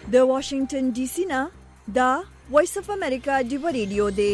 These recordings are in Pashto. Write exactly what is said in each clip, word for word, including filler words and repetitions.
د واشنگټن ډي سي نه دا وایس اف امریکا دی ریډیو دی.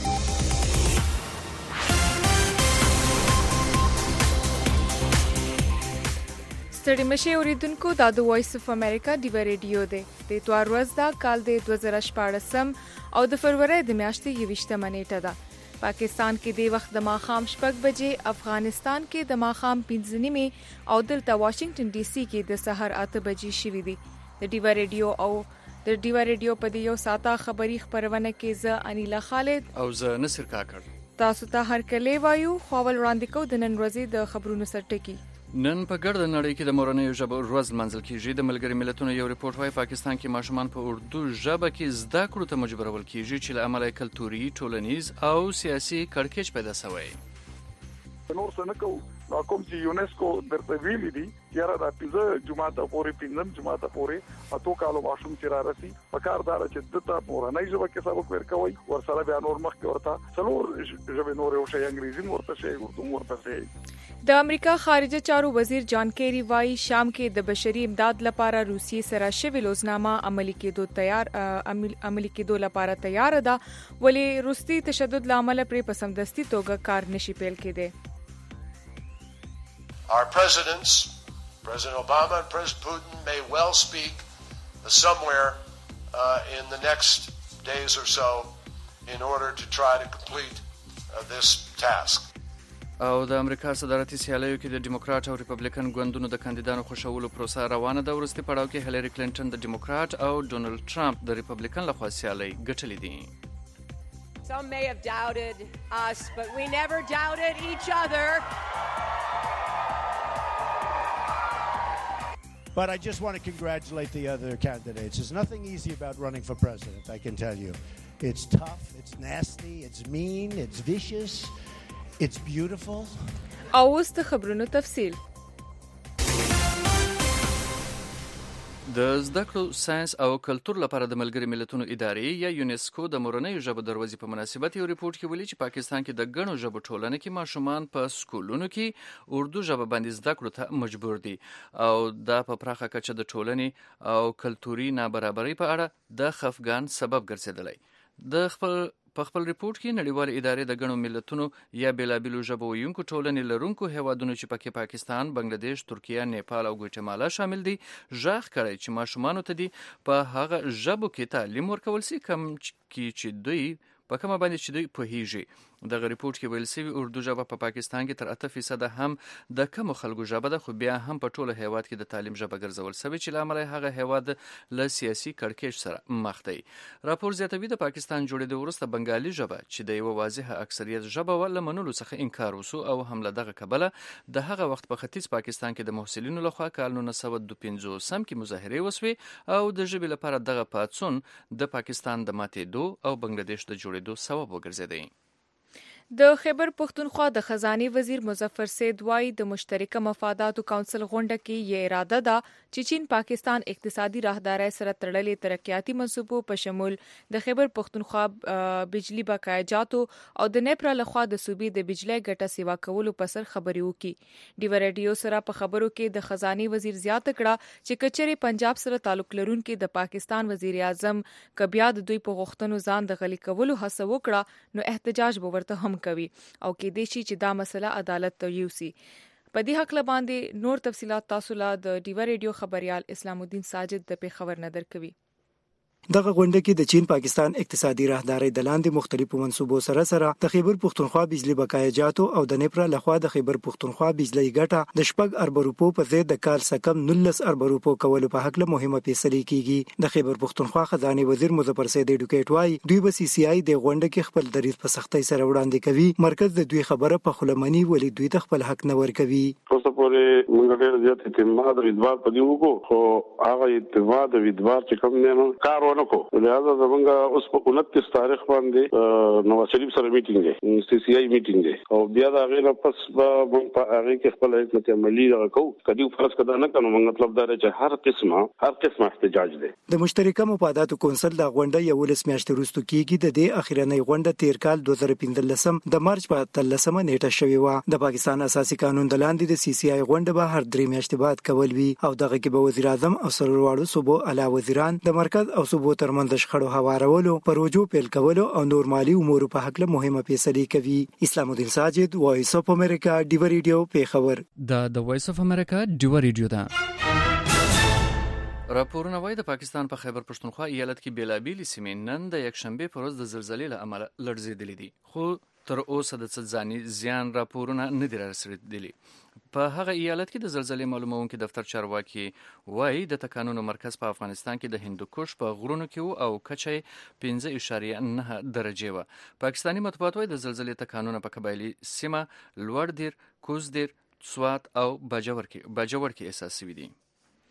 ستړي مشه اوریدونکو دا د وایس اف امریکا دی ریډیو دی. د اتوار ورځ دا کال د دوه زره شپاړسم او د فروری د میاشتې یوویشتمه نیټه ده. پاکستان کې د وخت د ماښام شپږ بجې، افغانستان کې د ماښام پنځه نیمې او دلته واشنگټن ډي سي کې د سحر اته بجې شوې دي. د ډیوا ریډیو او د ډیوا ریډیو په دې یو ساعته خبری خبرونه کې زه انیلا خالد او زه نصر کاکړ تاسو ته هر کله وایو خپل وړاندې کو د نن ورځې د خبرونو سرټکی. نن په ګرد نړۍ کې د مورنۍ ژبه ورځ منځل کیږي. د ملګری ملتونو یو ریپورت وايي پاکستان کې ماشومان په اردو ژبه کې زده کړو ته مجبورول کیږي چې له امله کلتوري، ټولنیز او سیاسي کړکېچ پیدا شوی. نور څه نه کوو نو کوم چې یونیسکو درته ویلي دي یاره دا پنځه جماعته پورې پنځم جماعته پورې اتو کالو ماشوم چې را رسي په کار دار چې دته مورنۍ ژبه کې سبق ورکوي ورسره بیا نور مخ کې ورته څلور ژبه نور او شی انګریزي ورته شي اردو ورته شي. د امریکا خارجه چارو وزیر جان کیری وايي شام کې د بشري امداد لپاره روسیې سره شوی لوزنامه عملی کېدو تیار عملی کېدو لپاره تیار ده، ولی روسي تشدد لامل پرې په سمدستي توګه کار نشي پیل کېده. Our presidents, President Obama and President Putin, may well speak somewhere uh, in the next days or so in order to try to complete uh, this task. او د امریکا صدارتي سیالیو کې د ډیموکرات او ریپبلیکن ګوندونو د کاندیدانو خوشولو پروسه روانه ده. وروستي پړاو کې هیلری کلینټن د ډیموکرات او ډونالد ټرمپ د ریپبلیکن لخوا سیالي ګټلې دي. Some may have doubted us, but we never doubted each other. But I just want to congratulate the other candidates. There's nothing easy about running for president, I can tell you. It's tough, it's nasty, it's mean, it's vicious, it's beautiful. اوس د خبرونو تفصیل. د زده کړو، ساينس او کلتور لپاره د ملګری ملتونو ادارې یا یونیسکو د مورنۍ ژبه دروازې په مناسبت یو ریپورت کې ویلي چې پاکستان کې د ګڼو ژبو ټولنه کې ماشومان په سکولونو کې اردو ژبه باندې زده کړو ته مجبور دي او دا په پراخه کچه د ټولنې او کلتوري نابرابرۍ په اړه د خفګان سبب ګرځیدلی. د خپل په خپل ریپورت کې نړیوال ادارې د ګڼو ملتونو یا بیلابیلو ژبو ویونکو ټولنې لرونکو هیوادونو چې پکې پاکستان، بنگلاديش، ترکیه، نیپال او ګواتیمالا شامل دي ژغ کړی چې ماشومانو ته دي په هغه ژبو کې تعلیم ورکول سي کوم کې چې دوی په کومه باندې چې دوی پوهیږي. دغه ریپورت کې ویل شوی اردو ژبه په پاکستان کې تر اته فیصد هم د کم خلکو ژبه ده، خو بیا هم په ټوله هیواد کې د تعلیم ژبه ګرځول شوی چې لامل هغه هیواد له سیاسي کړکېچ سره مخ دی. راپور زیاتوي د پاکستان جوړېدو وروسته بنگالي ژبه چې د یو واضح اکثریت ژبه ول منلو څخه انکار وسو او هم له دغه کبله د هغه وخت په ختیځ پاکستان کې د محصلینو لخوا کال نولس سوه دوه پنځوسم کې مظاهرې وسوي او د ژبې لپاره دغه پاڅون د پاکستان د ماتېدو او بنگلاديش د جوړېدو سبب وګرځېدی. د خیبر پختونخوا د خزانه وزیر مظفر سید وايي د مشترکه مفاداتو کونسل غونډه کې یې اراده ده چې چین پاکستان اقتصادي راهدارۍ سره تړلې ترقیاتي منصوبو په شمول د خیبر پختونخوا بجلی بقایجاتو او د نیپرا لخوا د صوبې د بجلی ګټه سیوا کولو په سر خبري وکړي. ډیوا ریډیو سره په خبرو کې د خزانه وزیر زیاته کړه چې کچري پنجاب سره تعلق لرونکي د پاکستان وزیر اعظم کبیا د دوی په غوښتنو ځان د غلي کولو هڅه وکړه نو احتجاج به ورته هم کوي او کې دې شي چې دا مسله عدالت ته یوسي. په دې حق باندې نور تفصيلات تاسو له د ډیوا ریډیو خبريال اسلام الدین ساجد د پیښور نه درکوي. دغه غونډه کې د چین پاکستان اقتصادي راهدارۍ د لاندې مختلفو منصوبو سره سره د خیبر پختونخوا بجلی بقایجاتو او د نیپرا لخوا د خیبر پختونخوا بجلی ګټه د شپږ ارب روپو په ضد د کال سکم نولس ارب روپو کولو په حق له مهمه فیصله کیږي. د خیبر پختونخوا خزانه وزیر مظفر سید ډیکټ وايي دوی به سی سی آی د غونډه کې خپل دریض په سختۍ سره وړاندې کوي. مرکز د دوی خبره په خلمنی ولې دوی د خپل حق نه ور کوي. تاسو پورې موږ ډېر زیات اعتماد ودوار پدې وکړو خو هغه اعتماد ودوار چې کوم نه کار ونه کو. لہذا زمونږ اوس په انتیس تاریخ باندې نواز شریف سره میټینګ دی، سی سی آی میټینګ دی او بیا دا غیر پس به موږ په هغه کې خپل حکمت عملی راکو. کدی فرض کده نه کنو موږ مطلب دا چې هر قسمه هر قسمه احتجاج دی. د مشترکه مفاداتو کونسل د غونډه یو لس میاشتې وروسته کیږي. د دې اخیرنۍ غونډه تیر کال دوه زره پنځلسم د مارچ په اتلسمه نیټه شوې و. د پاکستان اساسي قانون د لاندې د سی سی آی غونډه به هر درې میاشتې بعد کول وي او دغه کې به وزیر اعظم او سرلوړو صوبو اعلی وزیران د مرکز او صوبو ترمنځ شخړو هوارولو پروژو پیل کولو او نور مالی امور په حق له مهمه فیصلې کوي. اسلام الدین ساجد، وایس اف امریکا، ډیو ریډیو پیښور. دا د وایس اف امریکا ډیو ریډیو ده. راپورونه وايي د پاکستان په خیبر پښتونخوا ایالت کې بیلابېلې سیمې نن د یکشنبې په ورځ د زلزلې له امله لړزېدلې دي، خو تر اوسه د څه ځاني زیان راپورونه نه دي رارسېدلي. په هغه ایالت کې د زلزلې معلومونکي دفتر چارواکي وايي د تکانونو مرکز په افغانستان کې د هندوکش په غرونو کې و او کچه پنځه اعشاریه نه درجې وه. پاکستاني مطبوعات وايي د زلزلې تکانونه په قبایلي سیمه لوړ دیر، کوز دیر، سوات او باجوړ کې باجوړ کې احساس شوي دي.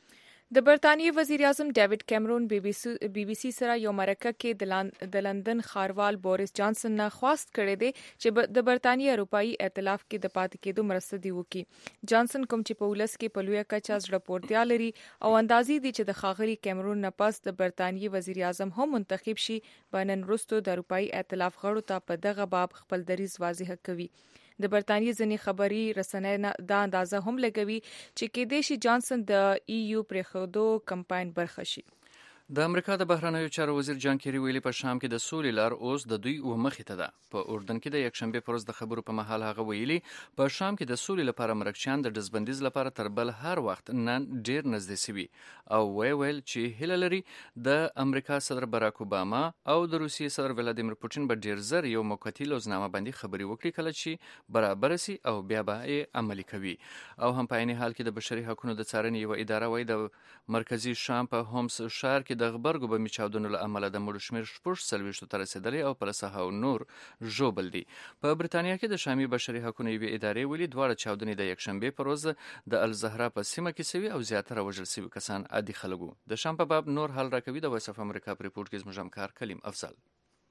د برطانیې وزیر اعظم ډیوډ کیمرون بی بی سی سره یو مرکه کې د لندن ښاروال بوریس جانسن نه خواست کړی دی چې د برطانیې اروپایي ائتلاف کې د پاتې کېدو مرسته دی وکړي. جانسن کوم چې په ولس کې په لویه کچه زړه پورتیا لري او اندازې دي چې د ښاغلي کیمرون نه پس د برطانیې وزیر اعظم هم منتخب شي، به نن وروسته د اروپایي ائتلاف غړو ته په دغه باب خپل دریځ واضح کوي. د برطانیې ځینې خبري رسنۍ دا اندازه هم لګوي چې کېدای شي جانسن د ای یو پرېښودو کمپاین برخه شي. د امریکا د بهرنیو چارو وزیر جان کیری ویلي په شام کې د سولې لار اوس د دوی و مخې ته ده. په اردن کې د یکشنبې په ورځ د خبرو په مهال هغه ویلي په شام کې د سولې لپاره مرکچیان د ډزبندیز لپاره تر بل هر وخت نن ډیر نږدې سوي او وی ویل چې هیله لري د امریکا صدر باراک اوباما او د روسیې صدر ولادیمیر پوتین به ډیر زر یو موقتی لوزنامه بندي خبري وکړي کله چې برابر سي او بیا به یې عملي کوي. او هم په عین حال کې د بشري حقوقو د څارنې یو اداره وایي د مرکزی شام په هومس شهر کې د غبرګو بمي چاودنو له امله د مړو شمېر شپږ څلوېښتو ته رسېدلی او پلسه او نور ژوبل دي. په برطانیه کې د شامي بشري حقوقو یوې ادارې ویلي دواړه چاودنې د یکشنبې په ورځ د الزهرا په سیمه کې سوي او زیاتره وژل سوي کسان عادي خلک وو. د شام په باب نور حال راکوي د وایس اف امریکا په ریپورټ کې زموږ همکار کلیم افضل.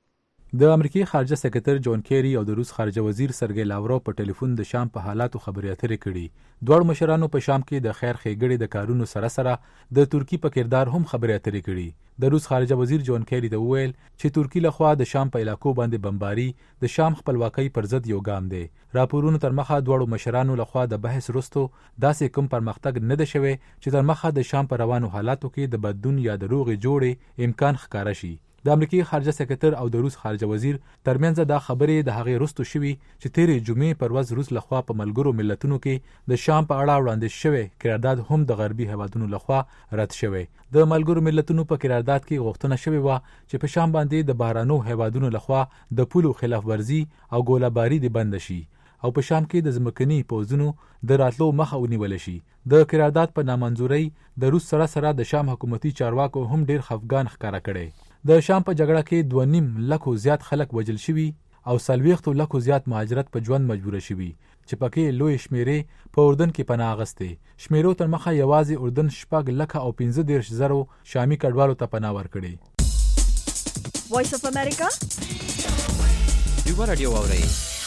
د امریکای خارجه سکرټر جون کیری او د روس خارجه وزیر سرګی لاوروف په ټلیفون د شام په حالاتو خبرې اترې کړي. دوه مشرانو په شام کې د خیر ښېګړې د کارونو سره سره د ترکی په کردار هم خبرې اترې کړي. د روس خارجه وزیر جون کیری ته وویل چې ترکی لخوا د شام په علاقو باندې بمباري د شام خپلواکۍ پر ضد یو ګام دی. راپورونو تر مخه دوه مشرانو لخوا د بحث وروسته داسې کوم پرمختګ نه دی شوی چې تر مخه د شام په روانو حالاتو کې د بدلون یا د روغې جوړې امکان ښکاره شي. د امریکای خارجه سکرټر او د روس خارجه وزیر ترمنځ دا خبرې د هغې وروسته شوي چې تیرې جمعې پر ورځ روس لخوا په ملګرو ملتونو کې د شام په اړه وړاندې شوی قرارداد هم د غربي هیوادونو لخوا رد شوی. د ملګرو ملتونو په قرارداد کې غوښتنه شوې وه چې په شام باندې د بهرنیو هیوادونو لخوا د پولو خلاف ورزي او ګوله‌باري دې بند شي او په شام کې د ځمکني پوځونو د راتلو مخه ونیول شي. د قرارداد په نامنظورۍ د روس سره سره د شام حکومتي چارواکو هم ډیر خفګان ښکاره کړی. د شام په جګړه کې دوه نیم لکو زیات خلک وژل شوي او څلوېښتو لکو زیات مهاجرت په ژوند مجبوره شوي چې پکې لوی شمیرې په اردن کې پناه اخیستې. شمیرو تر مخه یوازې اردن شپږ لکه او پنځه دېرش زرو شامي کډوالو ته پناه ورکړې. وایس اف امریکا ډیو رادیو واورئ.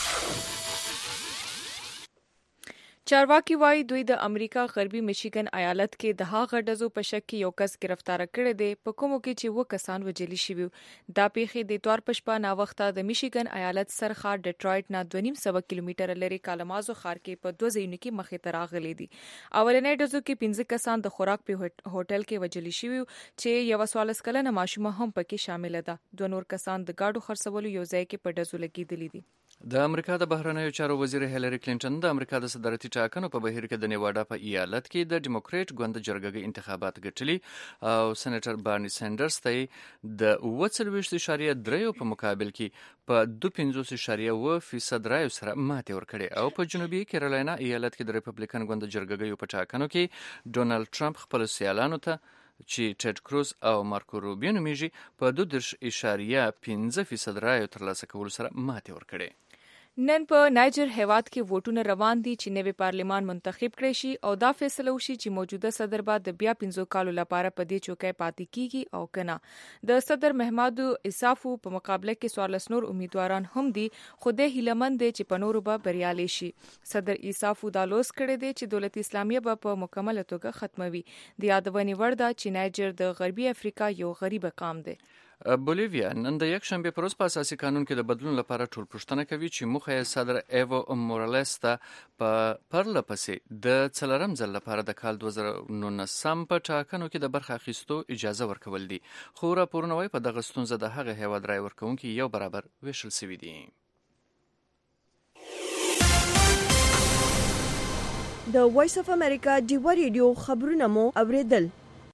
چارواکي وايي دوی د امریکا غربي میشیګن ایالت کې د هغه ډزو په شک کې یو کس گرفتار کړی دی په کومو کې چې و کسان وژل شوي. دا پیښې د اتوار په شپه ناوخته د میشیګن ایالت سرخا ډیټرایټ نه دوه نیم سوه کیلومتره لري کالمازو ښار کې په دوه ځایونو کې مخې ته راغلي دي. اولنۍ ډزو کې پنځه کسان د خوراک په هوټل کې وژل شوي چې یوه څوارلس کلنه ماشومه هم پکې شامله ده. دوه نور کسان د ګاډو خرڅولو یو ځای کې په ډزو لګېدلي دي. د امریکا د بهرنیو چارو وزیر هیلری کلینټن د امریکا د صدارتي ټاکنو په بهیر کې د نیواډا په ایالت کې د ډیموکریټ ګوند جرګې انتخابات ګټلي او سېنیټر بارني سینډرز ته د اووه څلوېښت اعشاریه درې په مقابل کې په دوه پنځوس اعشاریه اووه فیصد رایو سره ماتې ورکړې. او په جنوبي کیرولینا ایالت کې د ریپبلیکن ګوند جرګې په ټاکنو کې ډونالډ ټرمپ خپل سیالانو ته چې ټیډ کروز او مارکو روبیو نومیږي په دوه دېرش اعشاریه پنځه فیصد رایو ترلاسه کولو سره ماتې ورکړې. نن په نایجر هیواد کې ووټونه روان دي چې نوی پارلمان منتخب کړي شي او دا فیصله وشي چې موجوده صدر به د بیا پنځو کالو لپاره په دې چوکۍ پاتې کیږي او کنه. د صدر محمد اسافو په مقابله کې څوارلس نور امیدواران هم دي خو د هیلمند دي چې په نورو به بریالي شي. صدر اسافو دا لوس کړی دی چې دولت اسلامیه به په مکمله توګه ختموي. د یادونې وړ ده چې نایجر د غربي افریقا یو غریب قام دی. بولیویا نن د یک شنبه پر ورځ په اساسي قانون کې د بدلون لپاره ټول پوښتنه کوي چې موخه یې صدر ایوو مورالس ته په پرله پسې د څلورم ځل لپاره د کال دوه زره نولسم په ټاکنو کې د برخه اخیستو اجازه ورکول دي. خو راپورونه وايي په دغه ستونزه د هغه هیواد رای ورکوونکي یو برابر ویشل شوي دي. د وایس اف امریکا ډیوا ریډیو خبرونه مو اوریدل.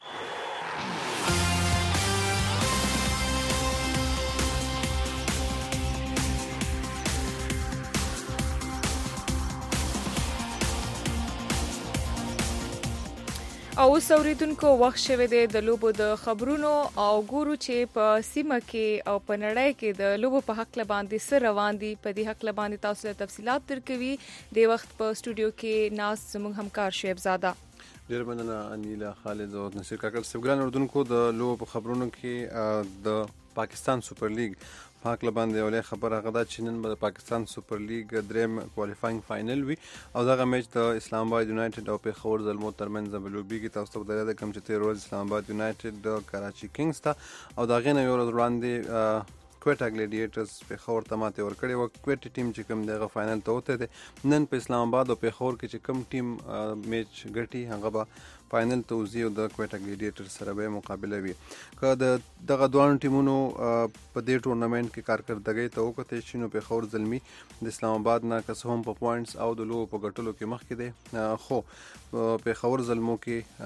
او اوریدونکو وخت شوه د لوبو د خبرونو او ګورو چې په سیمه کې او په نړۍ کې د لوبو په حق لباندې سره روان دي. په دې حق لباندې تاسو ته تفصيلات درکوي د وخت په استودیو کې ناس زموږ همکار شعیب زاده. ډیر مننه انیلا خالد او نصیر کاکړ. سګران اردوونکو د لوبو په خبرونو کې د پاکستان سپر لیګ پاک لباندې ولې خبره غدا چې نن به د پاکستان سپر لیګ دریم کوالیفاینګ فائنل وي او دغه میچ د اسلام آباد یونایټډ او پیښور زلمو ترمنځ به لوبیږي. تاسو ته د کوم چې تیر ورځ اسلام آباد یونایټډ د کراچي کینګز ته او دغه نه یو ورځ وړاندې کوټا ګلیډیټرز پیښور ته ماته ورکړې و. کوټا ټیم چې کوم دغه فائنل ته وته دي نن په اسلام آباد او پیښور کې چې کوم ټیم میچ ګټي هغه به فائنل ته وزي او د کوټا ګلیډیټر سره به مقابله وي. که د دغه دوه ټیمونو په دې ټورنمنت کې کارکردګي ته وکړي چې نو پیښور زلمی د اسلام آباد نه کس هم په پوینټس او د لوبو په ګټلو کې مخکې دي. خو پیښور زلمو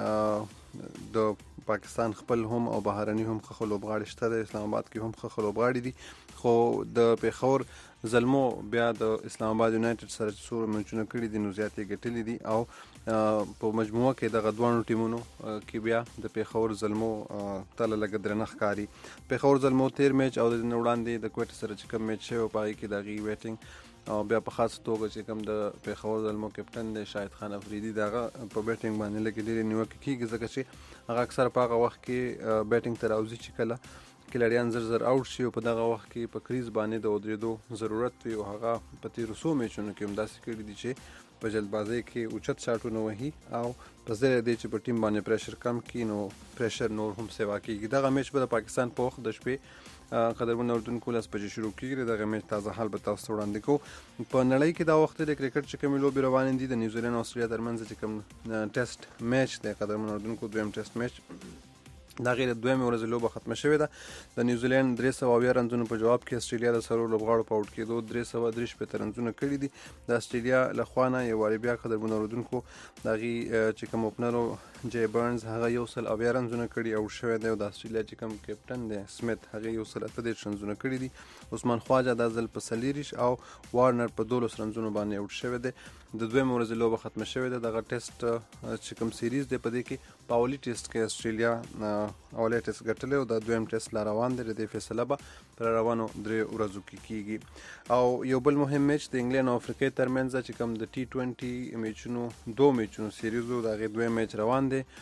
کې د پاکستان خپل هم او بهرني هم خخ لوبغاړي شته. د اسلام آباد کې هم خخ لوبغاړي دي خو د پیښور زلمو بیا د اسلام آباد یونایټډ سره څو میچونه کړي دي نو زیاتې ګټلې دي او په مجموعه کې دغه دوه ټیمونو کې بیا د پیښور زلمو تل لګ درنخ کاری. پیښور زلمو تیر میچ او د وړاندې د کوټ سره چې کوم میچ شو پای کې دغه ویټینګ او بیا په خاص توګه چې کوم د پیښور زلمو کپټن دی شاهد خان افریدي دغه په بیټینګ باندې لګې ډېرې نیوکه کیږي ځکه چې هغه اکثر په هغه وخت کې بیټینګ تر اوځي چې کله کلریان زر زر اوټ شي او په دغه وخت کې په کریز باندې د ودرېدو ضرورت وي او هغه په تیرو څو میچونو کې هم داسې کړي دي چې په جلدبازۍ کې اوچت شاټونه وهي او په ځای دی چې په ټیم باندې پریشر کم کړي نو پریشر نور هم سیوا کیږي. دغه میچ به د پاکستان په وخت د شپې قدرمن اردوونکو لاس بجې شروع کیږي. دغه میچ تازه حال به تاسو وړاندې کوو. په نړۍ کې دا وخت د کرکټ چې کومې لوبې روانې دي د نیوزیلند او استرالیا ترمنځ چې کوم ټیسټ میچ دی قدرمن اردوونکو دویم ټیسټ میچ دا غیر دویمه ورځ لوبه ختمه شوې ده. د نیوزیلند درې سوه اویا رنزونو په جواب کې استرالیا د سرو لوبغاړو په اوټ کېدو درې سوه درې شپېته رنزونه کړي دي. د استرالیا له خوا نه یو وارې بیا قدرمن اردوونکو د هغې چې کوم اوپنر جی برنز هغه یو سل اویا رنزونه کړي اوټ شوی دی او د استرالیا چې کوم کپټن دی سمیت هغې یو سل اته دېرش رنزونه کړي دي. عثمان خواجه دا ځل په څلېرویشت او وارنر په دولس رنزونو باندې اوټ شوی دی. د دویمه ورځ لوبه ختمه شوې ده. دغه ټیسټ چې کوم سیریز دی په دې کې په اولي ټیسټ کې استرالیا اولی ټیسټ ګټلی او د دویم ټیسټ لا روان دی. د دې فیصله به پر روانو درې ورځو کې کیږي. او یو بل مهم میچ د انګلند او افریقې ترمنځ چې کوم د ټي ټوینټي میچونو دو میچونو سیریز و د هغې دویم میچ روان دی.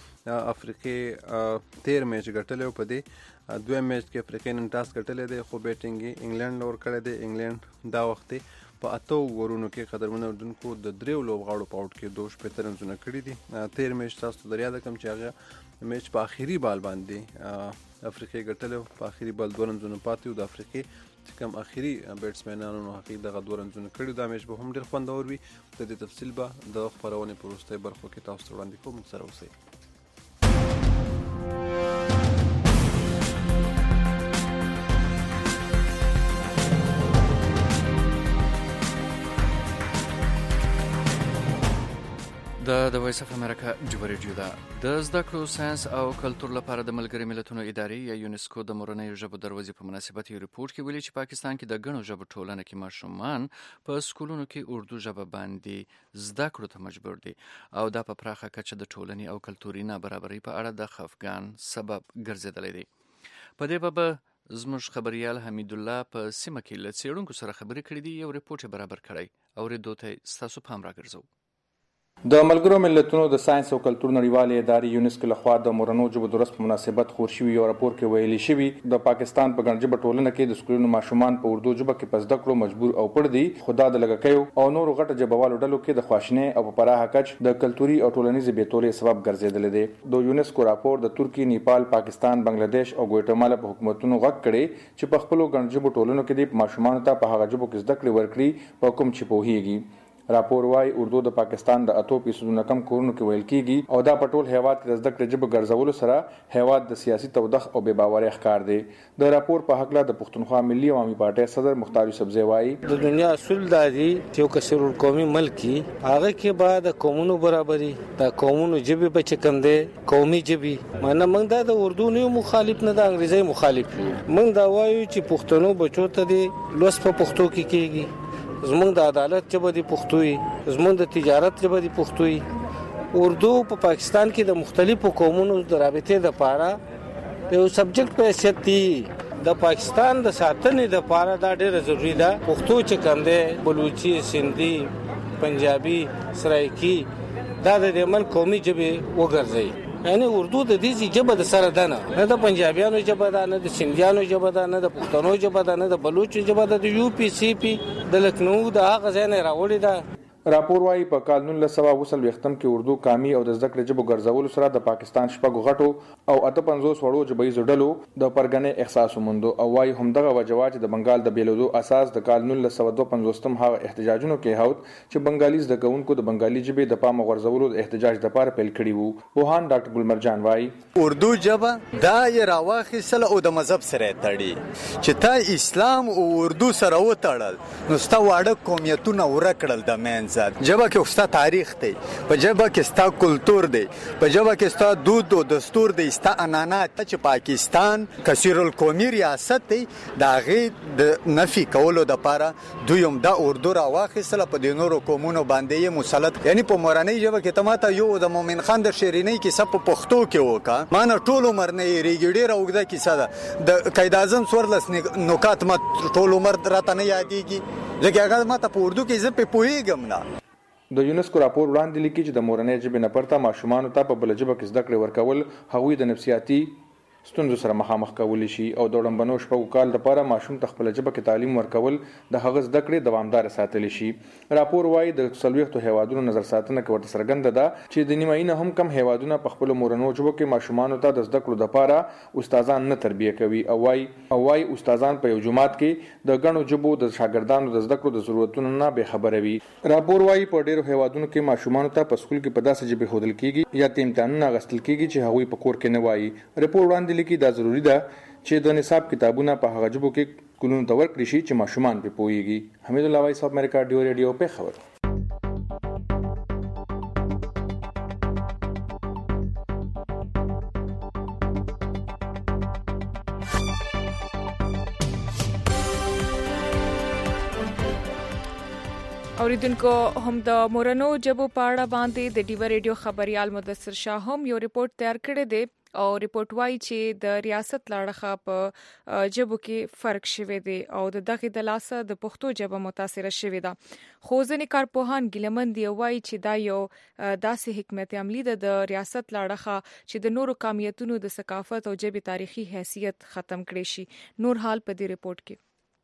افریقې تیر میچ ګټلی او په دې دویم میچ کې افریقې نن ټاس ګټلی دی خو بیټینګ یې انګلند ور کړی دی. انګلند دا وخت په اته اوورونو کې قدرمن اردوونکو د دریو لوبغاړو په اوټ کې دوه شپېته رنزونه کړي دي. تیر میچ تاسو ته در یاده کړم چې هغه میچ په آخري بال باندې افریقې ګټلی په آخري بال دوه رنزونه پاتې و. د افریقې چې کوم آخري بیټسمینانو نو هغې دغه دوه رنزونه کړي. دا میچ به هم ډېر خوندور وي. د دې تفصیل به د خپرونې په وروستیو برخو کې تاسو ته وړاندې کوو. موږ سره اوسئ. د د وایس اف امریکا ډیوا ریډیو ده. د زده کړو ساينس او کلتور لپاره د ملګري ملتونو ادارې یا یونسکو د مورنیو ژبو دروازې په مناسبت یو ریپورت کې ویلي چې پاکستان کې د ګڼو ژبو ټولنه کې ماشومان په سکولونو کې اردو ژبه باندې زده کړو ته مجبور دي او دا په پراخه کچه د ټولنې او کلتوري نابرابرۍ په اړه د خفګان سبب ګرځېدلی دی. په دې باب زموږ خبريال حمید الله په سیمه کې له څېړونکو سره خبرې کړې دي. یو ریپورت برابر کړی او ریډو ته ستاسو پام راګرځو. د ملګرو ملتونو د ساينس او کلتور نړیوالې ادارې یونیسکو لخوا د مورنو ژبو د ورځ په مناسبت خور شوي یو راپور کې ویلي شوي د پاکستان په ګڼ ژبه ټولنه کې د سکولونو ماشومان په اردو ژبه کې په زده کړو مجبور او پړ دي، خو دا د لږکیو او نورو غټه ژبوالو ډلو کې د خواشینۍ او په پراخه کچ د کلتوري او ټولنیزې بېتولۍ سبب ګرځېدلی دی. د یونیسکو راپور د ترکیې، نیپال، پاکستان، بنگلادیش او ګواتیمالا په حکومتونو غږ کړی چې په خپلو ګڼ ژبو ټولنو کې د ماشومانو ته په هغه ژبو کې زده کړې ورکړي په کوم چې پوهیږي. راپور وايي اردو د پاکستان د اتو فیصدونو کم کورونو کې ویل کیږي او دا په ټول هیواد کې د زده کړې ژبه ګرځولو سره هیواد د سیاسي تودخ او بې باورۍ ښکار دی. د راپور په هکله د پښتونخوا ملي عوامي پارټۍ صدر مختار یوسفزی وايي د دنیا اصول دا دي چې یو کثیر القومي ملک هغه کې بعد د قومونو برابرۍ د قومونو ژبې په چکم دی قومي ژبې معنی موږ دا د اردو نه مخالف نه د انګریزي مخالف موږ دا وایو چې پښتنو بچو ته دی لوس په پښتو کې کېږي، زمونږ د عدالت ژبه دی پښتو وي، زمونږ د تجارت ژبه دی پښتو وي. اردو په پاکستان کې د مختلفو قومونو د رابطې لپاره یو سبجیکټ په حیثیت دی. د پاکستان د ساتنې لپاره دا ډېره ضروري ده پښتو چې کوم دی بلوچي، سندي، پنجابي، سرایکي دا د دې ملک قومي ژبې وګرځي. یعنی اردو د دې ژبه د سره ده نه نه د پنجابیانو ژبه ده، نه د سندیانو ژبه ده، نه د پښتنو ژبه ده، نه د بلوچو ژبه ده، د یو پی سی پی د لکھنؤ د هغه ځای نه راوړې ده. راپور وايي په کال نولس سوه اوه څلوېښتم کې اردو قامي او د زده کړې ژبو ګرځولو سره د پاکستان شپږو غټو او اته پنځوس وړو ژبیزو ډلو د پرګنې احساس وموندو او وايي همدغه وجه وه چې د بنګال د بېلېدو اساس د کال نولس سوه دوه پنځوستم هغه احتجاجونو کې هود چې بنګالي زده کوونکو د بنګالي ژبې د پامه غورځولو د احتجاج دپاره پیل کړي وو. پوهان ډاکټر ګلمرجان وايي اردو ژبه دا یې راواخیستله او د مذهب سره یې تړي چې تا اسلام او اردو سره وتړل نو ستا واړه قومیتونه ورک کړل د منځه. ژبه کې ستا تاریخ دی، په ژبه کې ستا کلتور دی، په ژبه کې ستا دود او دستور دی، ستا عنعنات. چې پاکستان کثیر القومي ریاست دی د هغې د نفي کولو دپاره دوی هم دا اردو راواخیستله په دې نورو قومونو باندې یې مسلط. یعنې په مورنۍ ژبه کې ته ماته یو د مومن خان د شیرینۍ کیسه په پښتو کې وکړه، ما نه ټول عمر نه هېرېږي، ډېره اوږده کیسه ده. د قاید اعظم څوارلس نکات ما ټول عمر راته نه یادېږي ځکه هغه ماته په اردو کې زه پرې پوهېږم نه. د یونیسکو راپور وړاندې لیکي چې د مورنۍ ژبې نه پرته ماشومانو ته په بله ژبه کې زده کړې ورکول هغوی د نفسیاتي ستونزو سره مخامخ کولی شي او د وړاندبنو شپږو کال لپاره ماشوم ته خپله ژبه کې تعلیم ورکول د هغه زده کړې دوامداره ساتلی شي. راپور وایي د څلوېښتو هیوادونو نظر ساتنه کې ورته څرګنده ده چې د نیمایي نه هم کم هیوادونه په خپلو مورنو ژبو کې ماشومانو ته د زده کړو دپاره استادان نه تربیه کوي او وایي او وایي استادان په یو جومات کې د ګڼو ژبو د شاګردانو د زده کړو د ضرورتونو نه بېخبره وي. راپور وایي په ډېرو هیوادونو کې ماشومانو ته په سکول کې په داسې ژبې ښودل کېږي یا ته امتحانونه اخیستل کېږي چې هغوی په کور کې نه وایي. راپور وړاندې لیکي دا ضروري ده چې د نصاب کتابونه په هغه ژبو کې کلونو ته ورکړي شي چې ماشومان پرې پوهیږي. حمید الله وایس اف امریکا ډیو ریډیو پېښور. اوریدونکو هم د مورنو ژبو په اړه باندې د ډیو ریډیو خبريال مدثر شاه هم یو ریپورت تیار کړی دی او ریپورت وايي چې د ریاست لاړخه په ژبو کې فرق شوی دی او د دغه د لاسه د پښتو ژبه متاثره شوې ده. خو ځینې کارپوهان ګیلمن دي وایي چې دا یو داسې حکمت عملی ده د ریاست لاړخه چې د نورو قومیتونو د ثقافت او ژبې تاریخي حیثیت ختم کړي شي. نور حال په دې ریپورت کې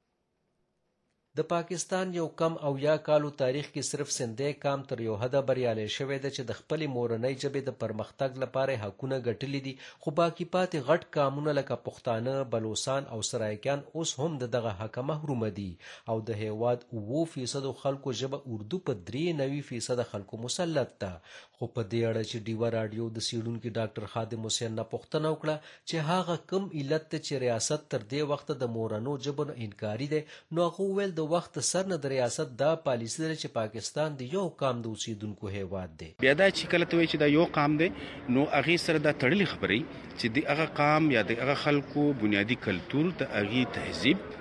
د پاکستان یو کم او یا کالو تاریخ کې صرف سندې کام تر یو حده بریالی شوی دی چې د خپلې مورنۍ ژبې د پرمختګ لپاره حقونه ګټلي دي، خو باقي پاتې غټ کامونه لکه پښتانه، بلوچستان او سرایکیان اوس هم د دغه حقه محرومه دي او د هیواد اووه فیصدو خلکو ژبه اردو په درې نوي فیصده خلکو مسلط ده. خو په دې اړه چې ډیوه راډیو د څیړونکي ډاکټر خادم حسین نه پوښتنه وکړه چې هغه کوم علت دی چې ریاست تر دې وخته د مورنو ژبو نه انکاري دی، نو هغه وویل د وخت سر نه د ریاست دا پالیسي لري چې پاکستان د یو قام د اوسیدونکو هیواد دی. بیا دا چې کله ته وایي چې دا یو قام دی نو هغې سره دا تړلې خبرې چې د هغه قام یا د هغه خلکو بنیادي کلتور، د هغې تهذیب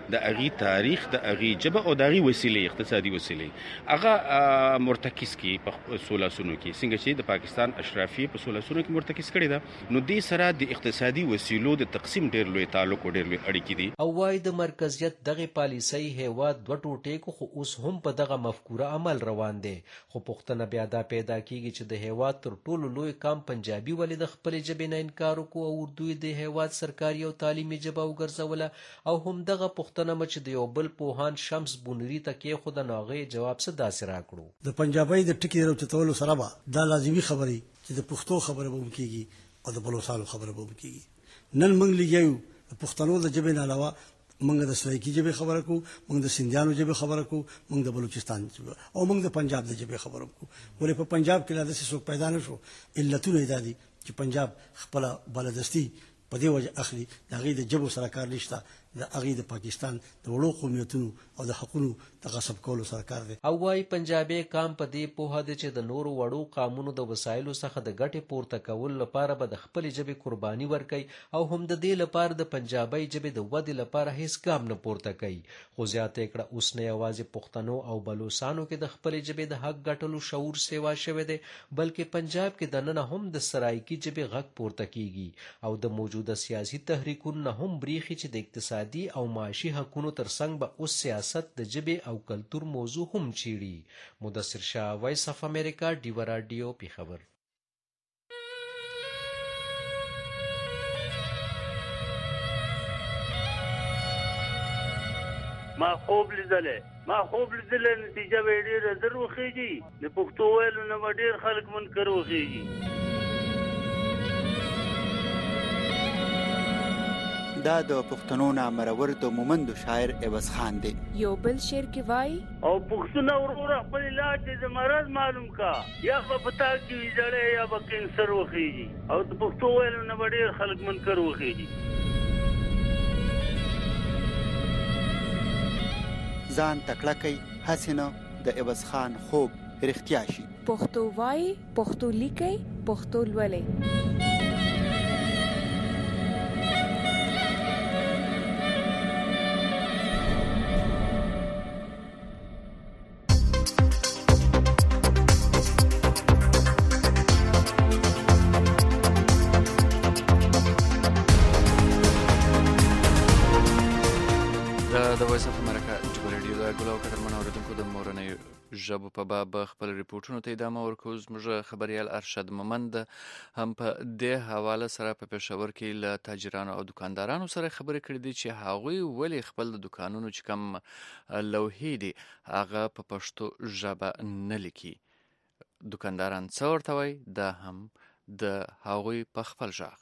د اغي تاریخ د اغي جبه او د اغي وسیله اقتصادي وسیله هغه مرتکز کی په سولاسونو کې څنګه چې د پاکستان اشرافي په سولاسونو کې مرتکز کړي ده نو دې سره د اقتصادي وسیلو د تقسیم ډېر لوی تعلق ډېر لوی اړیکې دي. او وايي د مرکزیت دغه پالیسۍ هیواد دوه ټوټې کو خو اوس هم په دغه مفکوره عمل روان دی. خو پوښتنه بیا دا پیدا کیږي چې د هیواد تر ټولو لوی کام پنجابي ولې د خپل ژبې نه انکار وکړو او اردو د هیواد سرکاري او تعلیمي ژبه وګرځوله او هم دغه پوښتنه مچ د یو بل پوهان شمس بونری ته کې خود ناغه جواب څه داسې راکړو. د پنجابي د ټکی راوچتولو سره به دا لازمي خبري چې د پښتو خبره به کیږي او د بلوچستان خبره به کیږي. نن موږ لګیو پښتنو د ژبې نه علاوه موږ د سویکی ژبې خبره کو، موږ د سندیانو ژبې خبره کو، موږ د بلوچستان ژبې او موږ د پنجاب د ژبې خبره کو. ولې په پنجاب کې لا داسې څوک پیدا نه شو علتونه یې دا دي چې پنجاب خپل بلدستي په دې وجه اخلي د هغې د ژبو سره کار نشته، د هغې د پاکستان د وړو قومیتونو او د حقونو د غصب کولو سره کار دی. او وايي پنجابي قام په دې پوهه دی چې د نورو وړو قامونو د وسایلو څخه د ګټې پورته کولو لپاره به د خپلې ژبې قرباني ورکوي او هم د دې لپاره د پنجابي ژبې د ودې لپاره هیڅ ګام نه پورته کوي. خو زیاته کړه اوس نه یوازې پښتنو او بلوچستانو کې د خپلې ژبې د حق ګټلو شعور سیوا شوی دی بلکې پنجاب کې دننه هم د سرایکي ژبې غږ پورته کیږي او د موجوده سیاسي تحریکونو نه هم بریخي چې د اقتصادي او معاشي حقونو ترڅنګ به اوس سیاست د ژبې او کلتور موضوع هم چیړي. مدثر شاه، وایس اف امریکا، ډیو رادیو، پیښور. ما خوب لیدلې ما خوب لیدلې نتیجه به ډېره زر وخیږي د پښتو ویلو نه به ډېر خلک منکر وخیږي. دا د پښتنو نامرور د مومندو شاعر عوض خان دی. یو بل شعر کې وایي او پښتنه وروره خپل علاج د مرض معلوم کا یا په پتا کې جړې یا په کینسر وخیږي او د پښتو ویلو نه ډېر خلک منکر وخیږي. ځان تکړه کوي هسې نه د عوض خان خوب رښتیا شي. پښتو وایي، پښتو لیکي، پښتو لولي. د وایس اف امریکا ډیو رادیو د ګلو قدرمن اوریدونکو د مورنۍ ژبو په باب خپل ریپورتونو ته ادامه ورکوو. زموږ خبریال ارشد مومند هم په دې حواله سره په پېښور کې له تاجرانو او دکاندارانو سره خبرې کړې دي چې هغوی ولې خپل د دکانونو چې کوم لوحې دي هغه په پښتو ژبه نه لیکي. دکانداران څه ورته وایي دا هم د هغوی په خپل ژغ.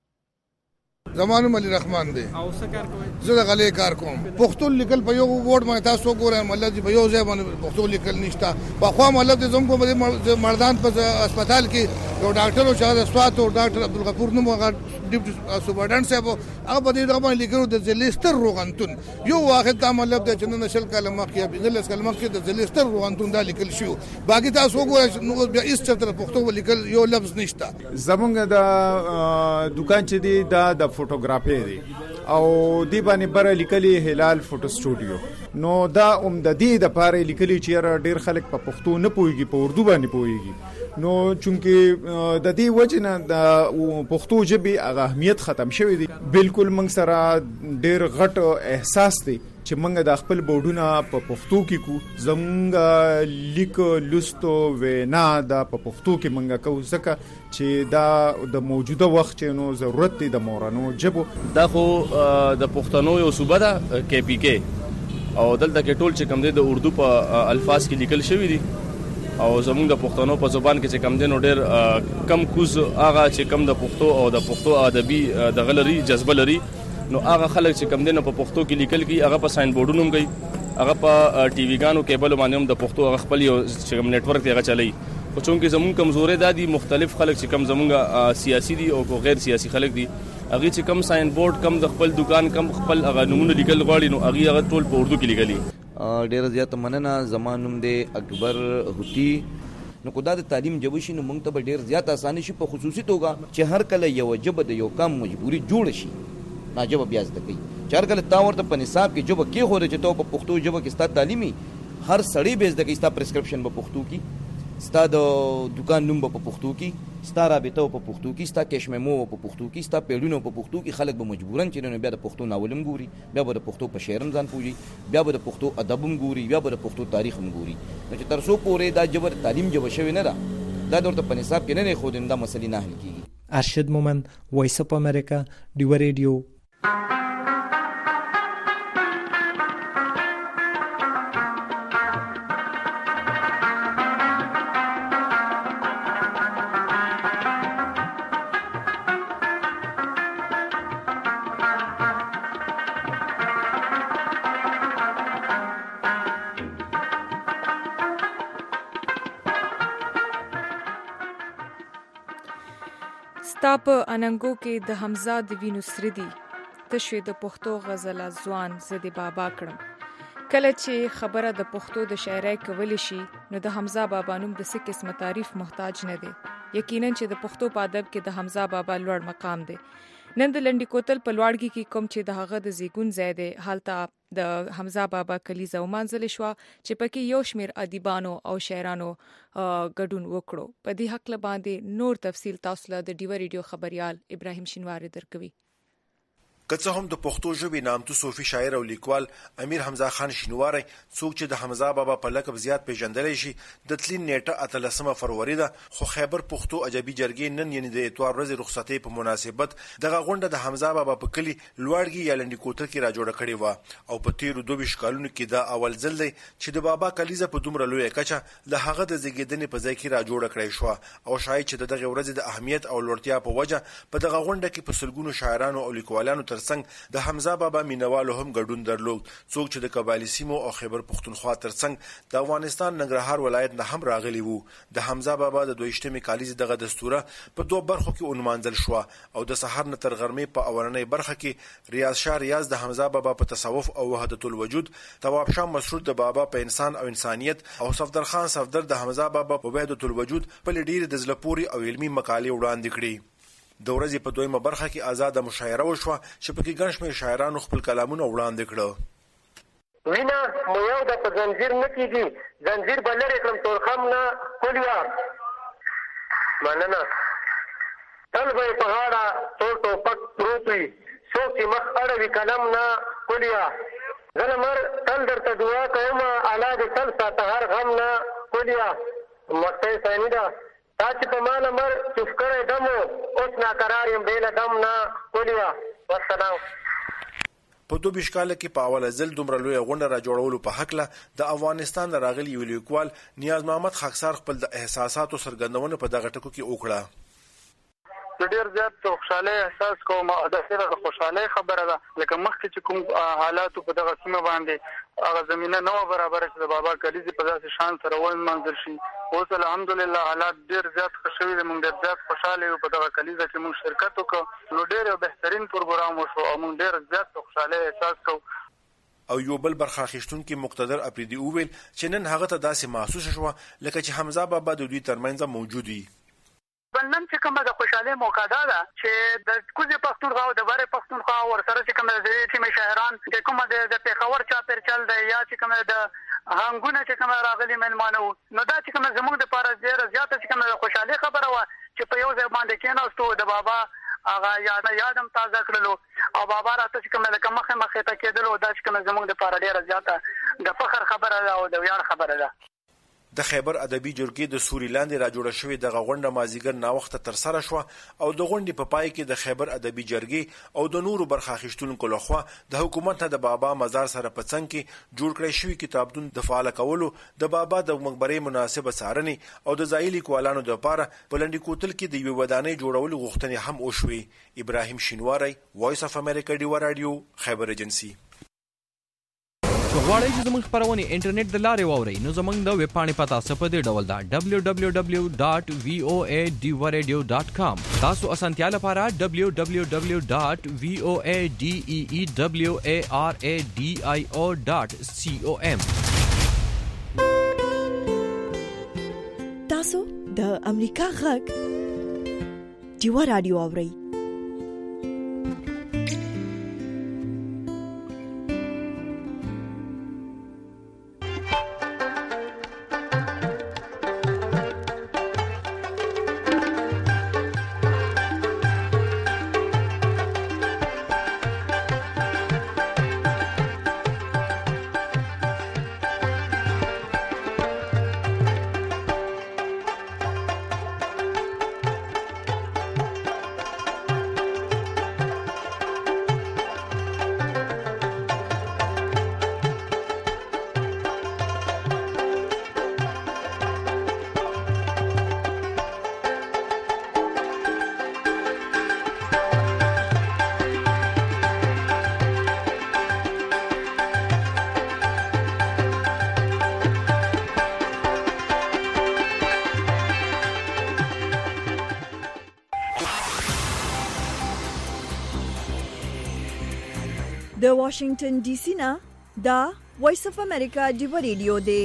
زمانو ملي رحمان دی او څه کار کوي؟ زه د غلې کار کوم. پښتو لیکل په یو وورډ باندې تاسو ګورئ مطلب په یو ځای باندې پښتو لیکل نشته. په خوا مطلب د زموږ په مردان په هسپتال کې یو ډاکټر او شاه سوات او ډاکټر عبدالغفور نوم هغه ډیپټي سوپرډنټ صاحب هغه په دې باندې لیکلو د زلیستر روغنتون یو واحد دا مطلب د چنن نشل کلمه مخکې بنل کلمه کې د زلیستر روغنتون دا لیکل شو. باقي تاسو ګورئ نو بیا هیڅ چتر پښتو لیکل یو لفظ نشته. زمونږ د دکان چې دی دا د فوټوګرافي دی او دی باندې بر لیکلي هلال فوټو سټوډیو نو دا اوم د دې د پاره لیکلي چې ډیر خلک په پښتو نه پويږي په اردو باندې پويږي نو چونکه د دې وجه نه د پښتو ژبې اهمیت ختم شوی دی. بالکل موږ سره ډیر غټ احساس دی چې موږ د خپل بورډونه په پښتو کې کو زموږ لیک لوستو وینا د په پښتو کې موږ کوو ځکه چې دا د موجوده وخت چې نو ضرورت دی د مورانو ژبو. دا خو د پښتنو یو صوبه ده کې پی کې او دلته کې ټول چې کم دی د اردو په الفاظ کې لیکل شوی دي او زموږ د پښتنو په زبان کې چې کم دی نو ډېر کم کوز هغه چې کم د پښتو او د پښتو ادبي د غلري جذبه لري نو هغه خلک چې کم دی نو په پښتو کې لیکل کی هغه په ساين بورډونو هم کوي هغه په ټي وی ګانو کیبل باندې هم د پښتو هغه خپل یو چې کم نت ورک دی هغه چلای. خو چونکې زموږ کمزوري دادي مختلف خلک چې کم زموږ سیاسي دي او غیر سیاسي خلک دي هغه چې کم ساين بورډ کم د خپل دکان کم خپل هغه نمونه لیکل غواړي نو هغه هغه ټول په اردو کې لیکلي. ډېر زیات مننه. زمانوم دی اکبر هوتی. نو کو دا د تعلیم جوړ شي نو موږ ته ډېر زیات اسانه شي په خصوصي توګه چې هر کله یو جبه د یو کام مجبوري جوړ شي ناجبه بیا زده کوي چې هر کله تا ورته په نصاب کې جبه کې خورې چې ته په پښتو ژبه کې ستا تعلیمي هر سړی به زده کوي ستا پرسکرپشن په پښتو کې ستا د دکان نوم په پښتو کې ستا رابطه په پښتو کې ستا کیش میمو په پښتو کې ستا پیډونو په پښتو کې خلک به مجبورن چې نو بیا د پښتو ناولم ګوري بیا به د پښتو په شعرم ځان پوجي بیا به د پښتو ادبم ګوري بیا به د پښتو تاریخ هم ګوري نو چې تر څو پورې دا جبر تعلیم جبه شوی نه ده دا ورته په نصاب کې نه خو دا مسلې نه حل کیږي. ارشد مومند، وایس اف امریکا، ډیو ریډیو. ستا په اننګو کې د حمزه د وینو سره دي تشوي د پښتو غزل ځوان زدي بابا کړم کله چې خبره د پښتو د شاعرۍ کول شي نو د حمزه بابا نوم د څه قسمه تعریف محتاج نه دی. یقینا چې د پښتو په ادب کې د حمزه بابا لوړ مقام دی. نن د لنډی کوتل په لوړګي کې کوم چې د هغه د زیګون ځای دی حالته د حمزه بابا کلیزه ومانځل شو چې پکې یو شمیر ادیبانو او شاعرانو ګډون وکړو. په دې حق له باندې نور تفصیل تاسو له د ډیو ریډیو خبريال ابراهیم شینواری درکوي. که څه هم د پښتو ژبې نامتو صوفي شاعر او لیکوال امیر حمزه خان شینواری څوک چې د حمزه بابا په لقب زیات پیژندل شي د تلین نیټه اتلسمه فروری ده خو خیبر پښتو ادبي جرګې نن یعنی د اتوار ورځې رخصتۍ په مناسبت دغه غونډه د حمزه بابا په کلی لوړګي یا لنډی کوتل کې را جوړه کړې و او په تیرو دوه ویشت کالونو کې دا اول ځل دی چې د بابا کلیزه په دومره لوی کچه د هغه د زیږیدنې په ځای کې را جوړه کړې شو او شاید چې دغه ورځې د اهمیت او لوړتیا په وجه په دغه غونډه کې په سلګونو شاعرانو او لیکوالانو ترڅنګ د حمزه بابا مینوالو هم ګډون درلود څوک چې د قبایلی سیمو او خیبر پښتونخوا ترڅنګ د افغانستان ننګرهار ولایت نه هم راغلي وو. د حمزه بابا د دویشتمې کالیزې دغه دستوره په دوه برخو کې ونمانځل شو او د سحر نه تر غرمې په اولنۍ برخه کې ریاض شاه ریاض د حمزه بابا په تصوف او وحدت الوجود، تواب شاه مسعود د بابا په انسان او انسانیت او صفدر خان صفدر د حمزه بابا په وحدت الوجود په لډیر د زلپوري او علمي مقالې وړاندې کړي. د ورځې په دویمه برخه کې آزاده مشاعره وشوه چې پکې ګڼ شمېر شاعرانو خپل کلامونه وړاندې کړه. وینا مو یو د په زنځیر نه کېږي، زنځیر به لرې کړم تورخم نه کولیا مننه تل به یې په غاړه تور ټوپک پروت وي څوک چې مخ اړوي قلم نه کولیا زه لمر تل درته دعا کوم الله دې تل ساته هر غم نه کولیا مستۍ ثاني ده تا چې په ما لمر چوف کړی دم اوس ناقرار یم بېله دم نه کولیا والسلام. په دوه ویشت کاله کې په اوله ځل دومره لویه غونډه را جوړولو په هکله د افغانستان نه راغلي یو لیکوال نیاز محمد خاکسار خپل د احساساتو څرګندونه په دغه ټکو کې وکړه. ډېر زیات خوشحالۍ احساس کوم او دا ډېره د خوشحالۍ خبره ده لکه مخکې چې کوم حالاتو په دغه سیمه باندې هغه زمینه نه وه برابره چې د بابا کلیزې په داسې شان سره ونمانځل شي. اوس الحمدلله حالات ډېر زیات ښه شوي دي، موږ ډېر زیات خوشحاله یو په دغه کلیزه کې موږ شرکت وکړو نو ډېر یو بهترین پروګرام وشو او موږ ډېر زیات خوشحالۍ احساس کوو. او یو بل برخه اخیستونکي مقتدر اپریدي وویل چې نن هغه ته داسې محسوسه شوه لکه چې حمزه بابا د دوی ترمنځ موجود وي. نن چې کومه د خوشحالۍ موقع دا ده چې د کوزې پښتونخوا او د برې پښتونخوا ورسره چې کومه د دې سیمې شاعران چې کومه د پېښور چاپېرچل دی یا چې کومه د هنګونه چې کومه راغلي مېلمانه وو نو دا چې کومه زموږ دپاره ډېره زیاته چې کومه د خوشحالۍ خبره وه چې په یو ځای باندې کېناستو د بابا هغه یاد یاد هم تازه کړلو او بابا راته چې کومه لکه مخې مخې ته کېدلو دا چې کومه زموږ دپاره ډېره زیاته د فخر خبره ده او د ویاړ خبره ده. د خیبر ادبي جرګې د سوري لاندې را جوړه شوې دغه غونډه مازیګر ناوخته ترسره شوه او د غونډې په پای کې د خیبر ادبي جرګې او د نورو برخه اخیستونکو لخوا د حکومت نه د بابا مزار سره په څنګ کې جوړ کړی شوي کتابتون د فعاله کولو، د بابا د مقبرې مناسبه څارنې او د ځایي لیکوالانو دپاره په لنډي کوتل کې د یوې ودانۍ جوړولو غوښتنې هم وشوې. ابراهیم شینواری، وایس اف امریکا، ډیو راډیو، خیبر ایجنسي. غواړئ چې زموږ خپرونې انټرنیټ د لارې واورئ نو زموږ د ویب پاڼې پته څه په دې ډول ده ډبلیو ډبلیو ډبلیو ډاټ وی او ای ډیو ریډیو ډاټ کام. تاسو اسانتیا لپاره ډبلیو ډبلیو ډبلیو ډاټ وی او ای ډي ای ای ډبلیو ای آر ای ډي آی او ډاټ سی او ام. تاسو د امریکا غږ ډیو راډیو اورئ. د واشنگټن ډي سي نه دا وایس اف امریکا ډیو ریډیو دی.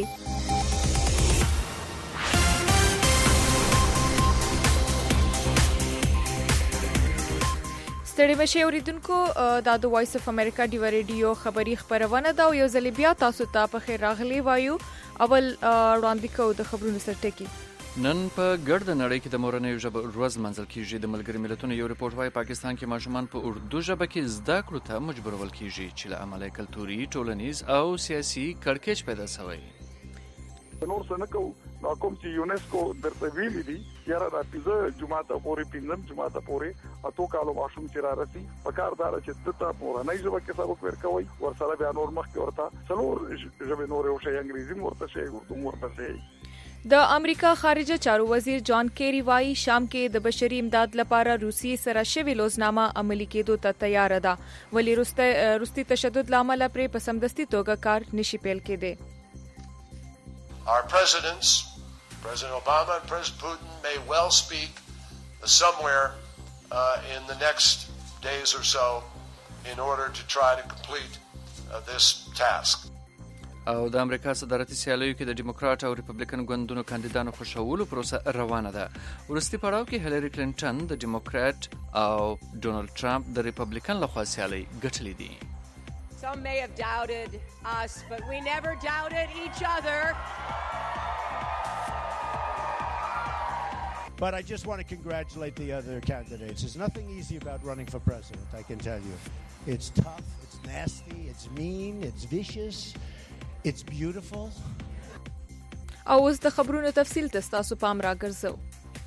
ستړي مشه اوریدونکو دا د وایس اف امریکا ډیو ریډیو خبری خبرونه دا یو ځل بیا تاسو ته په خیر راغلی وایو. اول وړاندې کوو د خبرونو سرټکی. نن په ګرد نړۍ کې د مورنۍ ژبې ورځ منځل کیږي. د ملګري ملتونو یو ریپورت وايي پاکستان کې ماشومان په اردو ژبه کې زده کړو ته مجبورول کیږي چې له امله کلتوري، ټولنیز او سیاسي کړکېچ پیدا شوی. نور څه نه کوو نو کوم چې یونیسکو درته ویلي دي یاره دا پنځه جماعته پورې پنځم جماعته پورې اتو کالو ماشوم چې را رسي په کار دار چې دته مورنۍ ژبه کې سبق ورکوي ورسره بیا نور مخکې ورته څلور ژبې نور یو شی انګریزي ورته شي اردو ورته شي. د امریکا خارجه چارو وزیر جان کیری وايي شام کې د بشري امداد لپاره روسي سره شوی لوزنامه عملي کېدو ته تیار ده ولی روسي تشدد لامل پرې په سمدستي توګه کار نشي پیل کېده. Our presidents, President Obama and President Putin, may well speak somewhere uh, in the next days or so in order to try to complete uh, this task. او د امریکا صدارتي سیالیو کې د ډیموکرات او ریپبلیکن ګوندونو کاندیدانو خوشولو پروسه روانه ده. ورستي پړاو کې هیلری کلینټن د ډیموکرات او ډونالد ټرمپ د ریپبلیکن لخوا سیالي ګټلې دي. Some may have doubted us, but we never doubted each other. But I just want to congratulate the other candidates. There's nothing easy about running for president, I can tell you. It's tough, it's nasty, it's mean, it's vicious, it's beautiful. او اوس د خبرونو تفصیل تاسو پام راګرځو.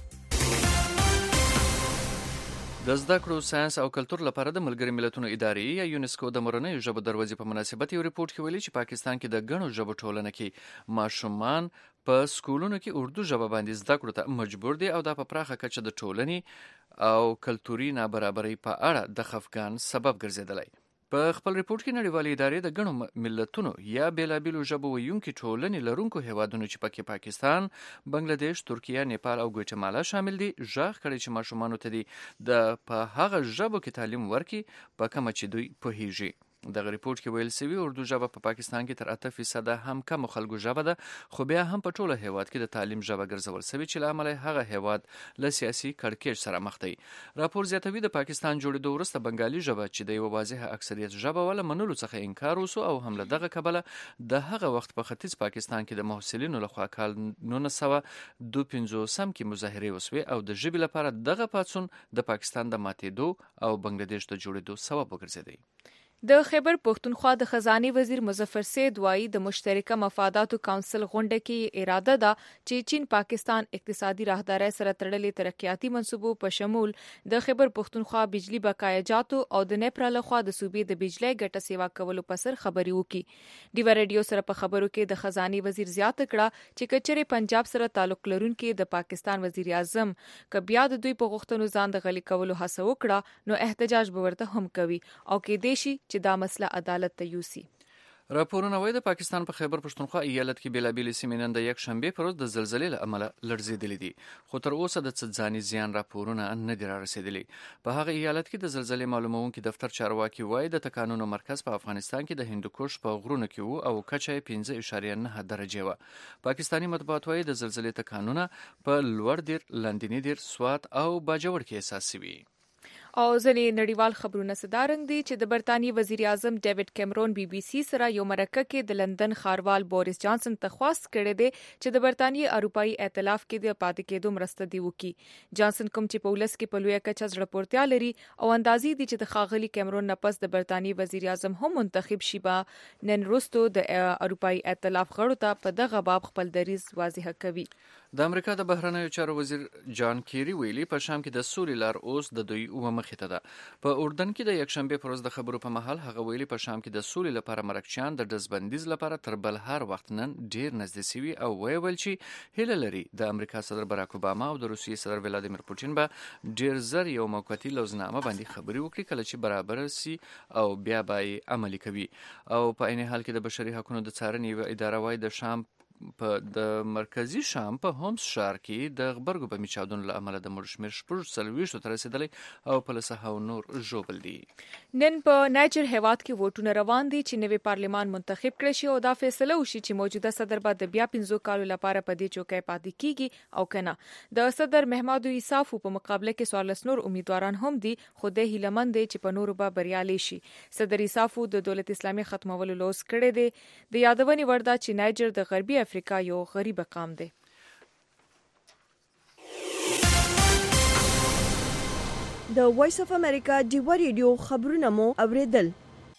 د زده کړو، ساينس او کلتور لپاره د ملګري ملتونو ادارې یا یونیسکو د مورنۍ ژبو دروازې په مناسبت یو ریپورت کې ویلي چې پاکستان کې د غنو ژبو ټولنه کې ماشومان په سکولونو کې اردو ژبه باندې زده کړو ته مجبور دي او دا په پراخه کچه د ټولنې او کلتوري نابرابرۍ په اړه د خفګان سبب ګرځیدلی. په خپل ریپورت کې نړیوالې ادارې د غنو ملتونو یا بیلابیلو ژبو ویونکي ټولنې لرونکو هیوادونو چې پکې پاکستان، بنگلاديش، ترکیه، نیپال او ګواتیمالا شامل دي ژغ کړي چې ماشومانو ته دي د په هغه ژبو کې تعلیم ورکړي په کومه چې دوی پوهیږي. دغه ریپورت کې ویل شوی اردو ژبه په پاکستان کې تر اته فیصد هم کم خلکو ژبه ده، خو بیا هم په ټوله هیواد کې د تعلیم ژبه ګرځول شوی چې له امله هغه هیواد له سیاسي کړکېچ سره مخ دی. راپور زیاتوي د پاکستان جوړېدو وروسته بنګالي ژبه چې د یو واضح اکثریت ژبه ولا منلو څخه انکار وسو او هم له دغه کبله د هغه وخت په ختیځ پاکستان کې د محصلینو لخوا کال نولس سوه دوه پنځوسم کې مظاهرې وسوې او د ژبې لپاره دغه پاڅون د پاکستان د ماتېدو او بنگلاديش د جوړېدو سبب وګرځېدی. د خیبر پښتونخوا د خزاني وزیر مظفر سید وایي د مشترکه مفاداتو کونسل غونډه کې اراده ده چې چین پاکستان اقتصادي راهدارۍ سره تړلې ترقیاتي منصوبو په شمول د خیبر پښتونخوا بجلی بقایاجاتو او د نیپرا لخوا د صوبې د بجلی ګټه سیوا کولو په سر خبري وکړي. ډیو ریډیو سره په خبرو کې د خزاني وزیر زیاته کړه چې کچره پنجاب سره تعلق لرونکي د پاکستان وزیر اعظم ک بیا د دوی په غوښتنو ځان د غلي کولو هڅه وکړه نو احتجاج به ورته هم کوي او کې دیشي چې دا مسله عدالت ته یوسي. راپورونه وايي د پاکستان په خیبر پښتونخوا ایالت کې بیلابېلې سیمې نن د یک شنبې پر ورځ د زلزلې له امله لړزېدلې دي، خو تر اوسه د څه ځاني زیان راپورونه نه دي رارسېدلي. په هغه ایالت کې د زلزلې معلومونکي دفتر چارواکي وايي د تکانونو مرکز په افغانستان کې د هندوکش په غرونو کې وو او کچه یې پنځه اعشاریه نه درجه وه. پاکستاني مطبوعات وايي د زلزلې تکانونه په لوړ دیر، لاندیني دیر، سوات او باجوړ کې احساس شوي. او ځینې نړیوال خبرونه صدارنګ دي چې د برتانیې وزیر اعظم ډیوډ کیمرون بي بي سي سره یو مرکه کې د لندن ښاروال بوریس جانسن ته خواست کړی دی چې د برتانیې اروپایي ائتلاف کې د پاتې کېدو مرسته دی وکړي. جانسن کوم چې په ولس کې په لویه کچه زړه‌پورتیا لري او اندازې دي چې د ښاغلي کیمرون نه پس د برتانیې وزیر اعظم هم منتخب شي به نن وروسته د اروپایي ائتلاف غړو ته په دغه باب خپل دریځ واضح کوي. د امریکا د بهرنیو چارو وزیر جان کیری ویلي په شام کې د سولې لار اوس د دوی ومخې ته ده. په اردن کې د یک شنبې پر ورځ د خبرو په مهال هغه ویلي په شام کې د سولې لپاره مرکچیان د ډزبندیز لپاره تر بل هر وخت نن ډیر نږدې شوي او ویل چې هیله لري د امریکا صدر باراک اوباما او د روسیې صدر ولادیمیر پوتین به ډیر زر یو موقتی لوزنامه باندې خبري وکړي کله چې برابر سي او بیا به عملي کوي. او په عین حال کې د بشري حقوقو د څارنې اداره وايي د شام په د مرکزی شام په هومس ښار کې د غبرګو بمي چاودنو له امله د مړو شمېر شپږ څلوېښتو ته رسېدلی او پولیسو او نور ژوبل دي. نن په نایجر هیواد کې ووټونه روان دي چې نوی پارلمان منتخب کړي شي او دا فیصله وشي چې موجوده صدر به د بیا پنځو کالو لپاره په دې چوکۍ پاتې کیږي او کنه. د صدر محمد یوسف په مقابله کې څوارلس نور امیدواران هم دي، خو د هیلمن دي چې په نورو به بریالي شي. صدر یوسف د دولت اسلامي ختمولو لوز کړی دی. د یادونې وړ ده چې نایجر د غربي افریقا یو غریب قام دی. د وایس اف امریکا ډیوا ریډیو خبرونه مو اوریدل.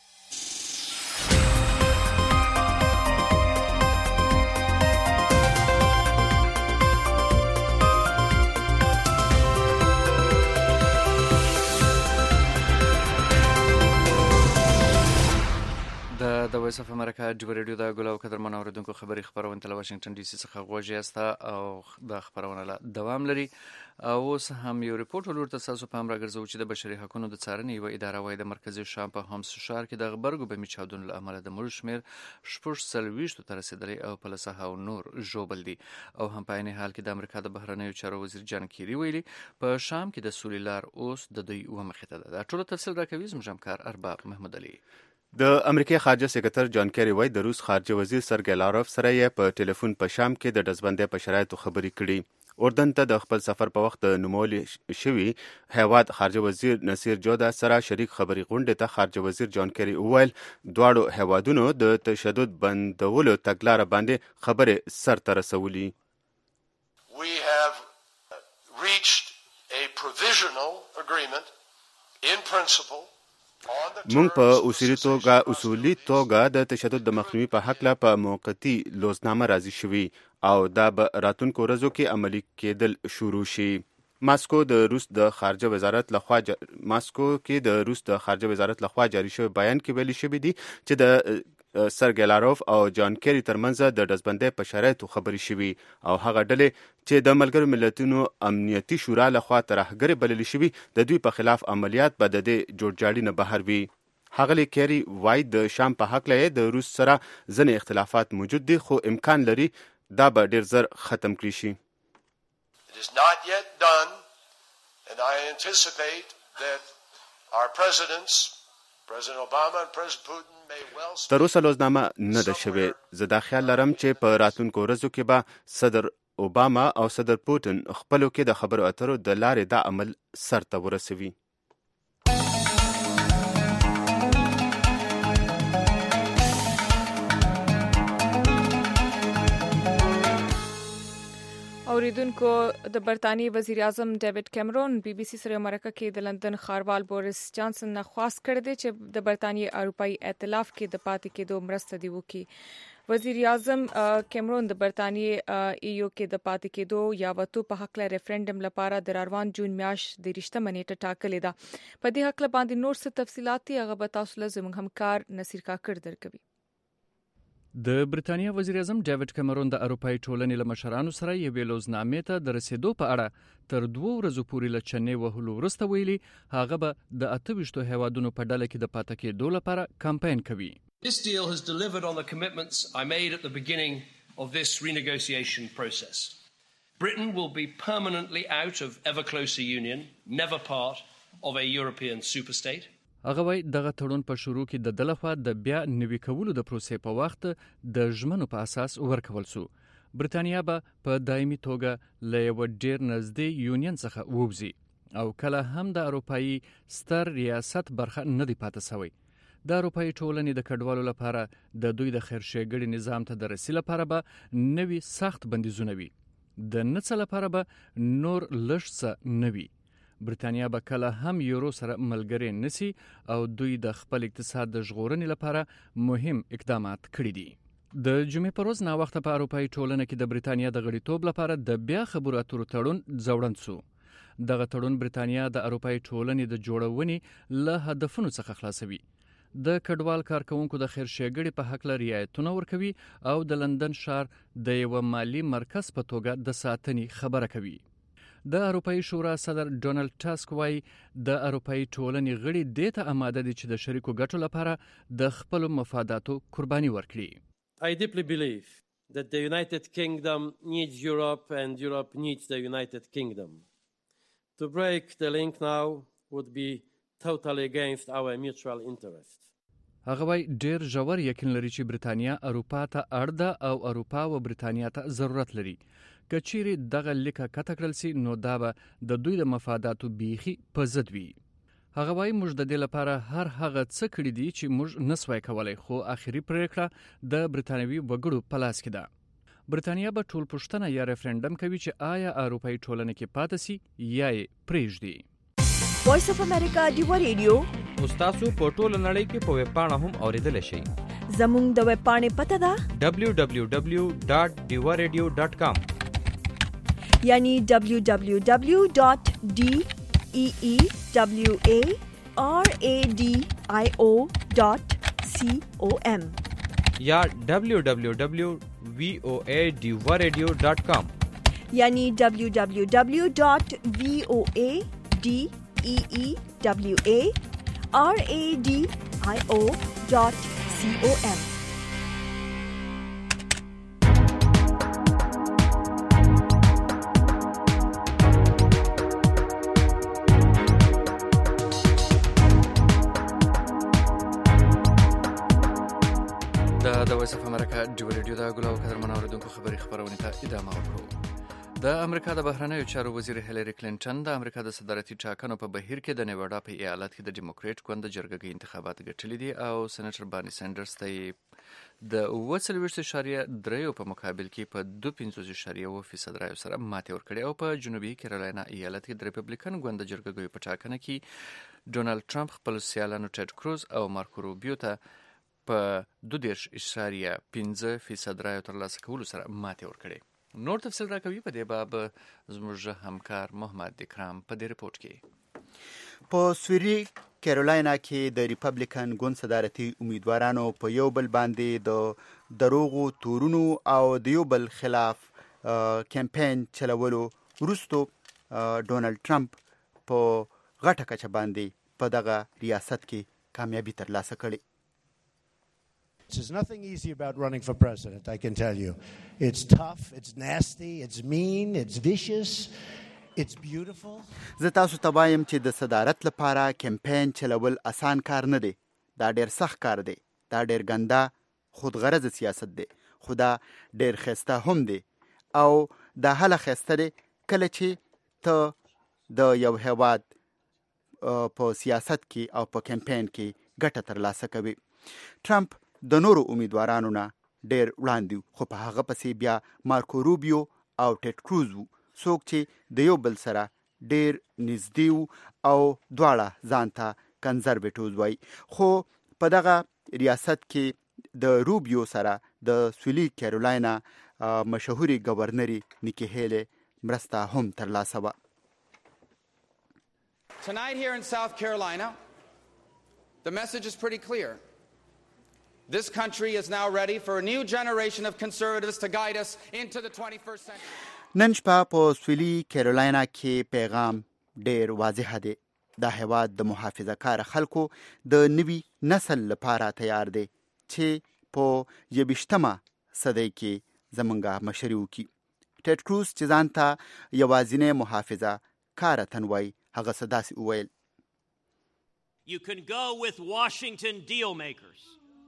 د وایس اف امریکا ډیوا ریډیو د ګل او قدرمن اوریدونکو خبري خبرونه تل واشنگټن ډي سي څخه غوږی یاسته او د خبرونه لا دوام لري. اوس هم یو ریپورت ولور ته تاسو په امر غرزو چې د بشري حقوقو د څارنې یو اداره وای د مرکزی شام په هومس ښار کې د غبرګو بمي چاودنو له امله د مړو شمېر شپږ څلوېښتو ته رسېدلی او پولیسو او نور ژوبل دي. او هم په عین حال کې د امریکا د بهرنیو چارو وزیر جان کیری ویلي په شام کې د سولې لار اوس د دوی ومخې ته ده. دا ټول تفصیل راکوي زموږ همکار ارباب محمود علي. د امریکای خارجه سکرټر جان کیری وای د روس خارجه وزیر سرګی لاروف سره یې په ټلیفون په شام کې د ډزبندۍ په شرایطو خبرې کړي. اردن ته د خپل سفر په وخت نومولې شوي هیواد خارجه وزیر نصیر جودا سره شریک خبري غونډې ته خارجه وزیر جان کیری وویل دواړو هیوادونو د تشدد بندولو تګلاره باندې خبرې سر ته رسولي. We have reached a provisional agreement in principle. مونږ په اصولي توګه اصولي توګه د تشدد د مخنیوي په حق په موقتي لوزنامه راضي شوي او دا به راتلونکو ورځو کې عملي کېدل شروع شي. ماسکو د روس د خارجه وزارت لخوا ج... ماسکو کې د روس د خارجه وزارت لخوا جاری شوی بیان کې ویلي شوی دی چې د سرګی لاروف او جان کیری ترمنځ د ډزبندۍ په شرایطو خبرې شوي او هغه ډلې چې د ملګرو ملتونو امنیتي شورا لخوا ترهګرې بللې شوي د دوی په خلاف عملیات به د دې جوړجاړي نه بهر وي. هغه کیری وای د شام په حق لې د روس سره ځینې اختلافات موجود دي خو امکان لري دا به ډیر زر ختم کړي شي. It is not yet done and I anticipate that our presidents President Obama and President Putin تر اوسه لوزنامه نه ده شوې. زه دا خیال لرم چې په راتلونکو ورځو کې به صدر اوباما او صدر پوتین خپلو کې د خبرو اترو د لارې دا عمل سر ته ورسوي. اوریدونکو د برتانیې وزیر اعظم ډیوډ کیمرون بي بي سي سره مرکه کې د لندن ښاروال بوریس جانسن نه خواست کړی دی چې د برتانیې اروپایي ائتلاف کې د پاتې کېدو مرسته دی وکړي. وزیر اعظم کیمرون د برتانیې ایو کې د پاتې کېدو یا وتو په حق له ریفرندم لپاره د روان جون میاشت د رښتمه نیټه ټاکلې ده. په دې حق باندې نور څه تفصيلات هغه به تاسو له زموږ همکار نصیر کاکړ درکوي. د برتانیا وزیر اعظم ډیوډ کیمرون د اروپایي ټولنې له مشرانو سره یوې لوزنامې ته د رسیدو په اړه تر دوه ورځو پورې له چنې وهلو وروسته ویلي هغه به د اته ویشتو هیوادونو په ډله کې د پاتې کېدو لپاره کمپاین کوي. This deal has delivered on the commitments I made at the beginning of this renegotiation process. Britain will be permanently out of ever closer union, never part of a European superstate. هغه وای دغه تړون په شروع کې د دلخوا د بیا نوي کولو د پروسې په وخت د ژمنو په اساس ورکول شو. برتانیا به په دایمي توګه له یو ډیر نږدې یونین څخه ووځي او کله هم د اروپایي ستر ریاست برخه نه دی پاتې شوی. د اروپایي ټولنې د کډوالو لپاره د دوی د خیرښېګړې نظام ته د رسیدو لپاره به نوي سخت بندیزونه وي. د نڅ لپاره به نور لږ څه نه وي. برتانیا به کله هم یورو سره ملګری نسی او دوی د خپل اقتصاد د ژغورنې لپاره مهم اقدامات کړي دي. د جمعې پر ورځ ناوخته په اروپایي ټولنه کې د برتانیا د غړیتوب لپاره د بیا خبرو اترو تړون ځوړند شو. دغه تړون برتانیا د اروپایي ټولنې د جوړونې له هدفونو څخه خلاصوي. د کډوال کارکونکو د خیرښېګړې په حق لري رعایتونه ورکوي او د لندن ښار د یو مالی مرکز په توګه د ساتنې خبره کوي. د اروپایي شورا صدر ډونالد ټاسک وای د اروپایي ټولنې غړي دې ته آماده دي چې د شریکو ګټو لپاره د خپل مفاداتو قرباني ورکړي. I deeply believe that the United Kingdom needs Europe and Europe needs the United Kingdom. To break the link now would be totally against our mutual interests. هغه وای ډیر ژور یقین لري چې برتانیا اروپا ته اړ ده او اروپا و برتانیا ته ضرورت لري. که چیرې دغه لیکه کته کړل سي نو دا به د دوی د مفاداتو بیخي په ضد وي. هغه وای موږ د دې لپاره هر هغه څه کړی دي چې موږ نسوای کولای، خو آخري پریکړه د برتانوي وګړو په لاس کې ده. برتانیا به ټول پوښتنه یا ریفرندم کوي چې آیا اروپایي ټولنه کې پاتې سي یا یې پرېږدي. وایس اف امریکا دیوا ریډیو تاسو په ټوله نړۍ کې په ویب پاڼه هم اوریدلی شئ. زموږ د ویب پاڼې پته ده دبلیو دبلیو دبلیو ډاټ ډیوا ریډیو ډاټ کام یعنی دبلیو دبلیو دبلیو ډاټ ډی ای ای دبلیو ای آر ای ډی آی او ډاټ سی او ام یا دبلیو دبلیو دبلیو وی او ای ډیوا ریډیو ډاټ کام یعنی دبلیو دبلیو دبلیو ډاټ وی او ای ډی ای ای دبلیو ای آر ای ډی آی او ډاټ سی او ام. دا د وایس اف امریکا ډیوا ریډیو دا ګلو قدرمن اوریدونکو خبري خبرونه ته ادامه ورکړو. د امریکا د بهرنیو چارو وزیر هیلری کلینټن د امریکا د صدارتي ټاکنو په بهیر کې د نیواډا په ایالت کې د ډیموکریټ ګوند د جرګې انتخابات ګټلي دي او سېنیټر بانی سینډرز ته د اووه څلوېښت اعشاریه درې په مقابل کې په دوه پنځوس اعشاریه اووه فیصد رایو سره ماتې ورکړې او په جنوبي کیرولینا ایالت کې د ریپبلیکن ګوند د جرګې په ټاکنه کې ډونالډ ټرمپ خپل سیالانو ټیډ کروز او مارکو روبیو ته په دوه دېرش اعشاریه پنځه فیصد رایو ترلاسه کولو سره ماتې ورکړې. نور تفصیل راکوي په دې باب زموږ همکار محمد اکرام په دې رپورټ کې. په سویلي کیرولینا کې د ریپبلیکن ګوند صدارتي امیدوارانو په یو بل باندې د دروغو تورونو او د یو بل خلاف کمپاین چلولو وروسته ډونالډ ټرمپ په غټه کچه باندې په دغه ریاست کې کامیابی ترلاسه کړې. There's nothing easy about running for president, I can tell you. It's tough, it's nasty, it's mean, it's vicious, it's beautiful. زه تاسو ته وایم چې د صدارت لپاره کمپاین چلول اسان کار نه دی. دا ډېر سخت کار دی. دا ډېر ګنده خودغرض سیاست دی. خو دا ډېر ښایسته هم دی او دا هله ښایسته دی کله چې ته د یو هیواد په سیاست کې او په کمپاین کې ګټه ترلاسه کوي. ټرمپ د نورو امیدوارانو نه ډېر وړاندې خو په هغه پسې بیا مارکو روبیو او ټیډ کروز وو، څوک چې د یو بل سره ډېر نږدې وو او دواړه ځان ته کنزرویټیوز وایي. خو په دغه ریاست کې د روبیو سره د سویلي کیرولینا مشهوري گورنري نیکی هیلی مرسته هم ترلاسه وه. Tonight here in South Carolina, the message is pretty clear. This country is now ready for a new generation of conservatives to guide us into the twenty-first century. نن شپه په سویلي کیرولینا کې پیغام ډېر واضح دی. دا هیواد د محافظه کار خلکو د نوي نسل لپاره تیار دی چې په یویشتمه صدۍ کې زمونږه مشري وکړي. ټیډ کروز چې ځان ته یوازینی محافظه کاره تن وایي هغه څه داسې وویل. You can go with Washington deal makers.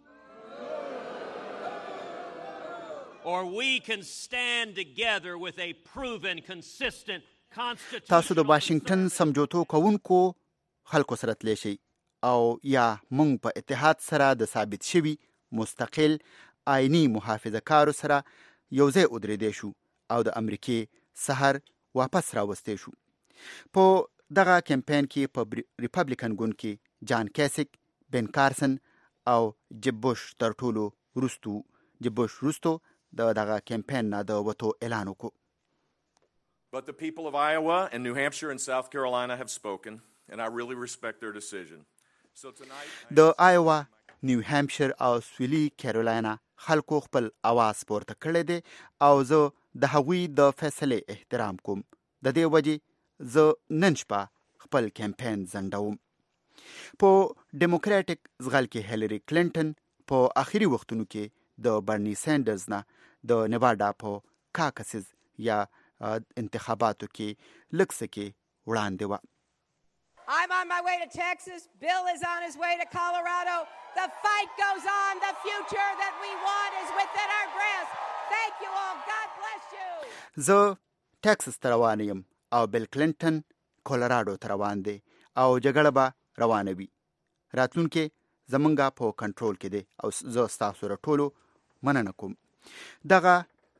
Or we can stand together with a proven, consistent, constitutional... تاسو د واشنگټن سمجوتو کوونکو خلکو سره تلی شئ او یا موږ په اتحاد سره د ثابت شوي مستقل آئینی محافظه کارو سره یو ځای ودرېدی شو او د امریکې سحر واپس راوستی شو. په دغه کمپاین کې په ریپبلیکن ګوند کې جان کیسک، بن کارسن او جب بوش تر ټولو وروستو جب بوش وروستو د دغه کمپاین نه د وتو اعلان وکړو. But the people of Iowa and New Hampshire and South Carolina have spoken and I really respect their decision. So tonight د آیوا، نیو هامپشیر او سویلي کیرولینا خلکو خپل आवाज پورته کړی دی او زه د هغوی د فیصلې احترام کوم. د دې وجې زه نن شپه خپل کمپاین ځنډوم. په ډیموکراټک زغل کې هیلری کلینټن په آخري وختونو کې د برني سینډرز نه د نیواډا په کاکسز یا انتخاباتو کې لږ څه کې وړاندې وه. I'm on my way to Texas. Bill is on his way to Colorado. The fight goes on. The future that we want is within our grasp. Thank you all. God bless you. زه ټکساس ته روان یم او بیل کلینټن کولراډو ته روان دی او جګړه به روانه وي. راتلونکې زمونږ په کنټرول کې دی او زه ستاسو سره ټولو مننه کوم. دغه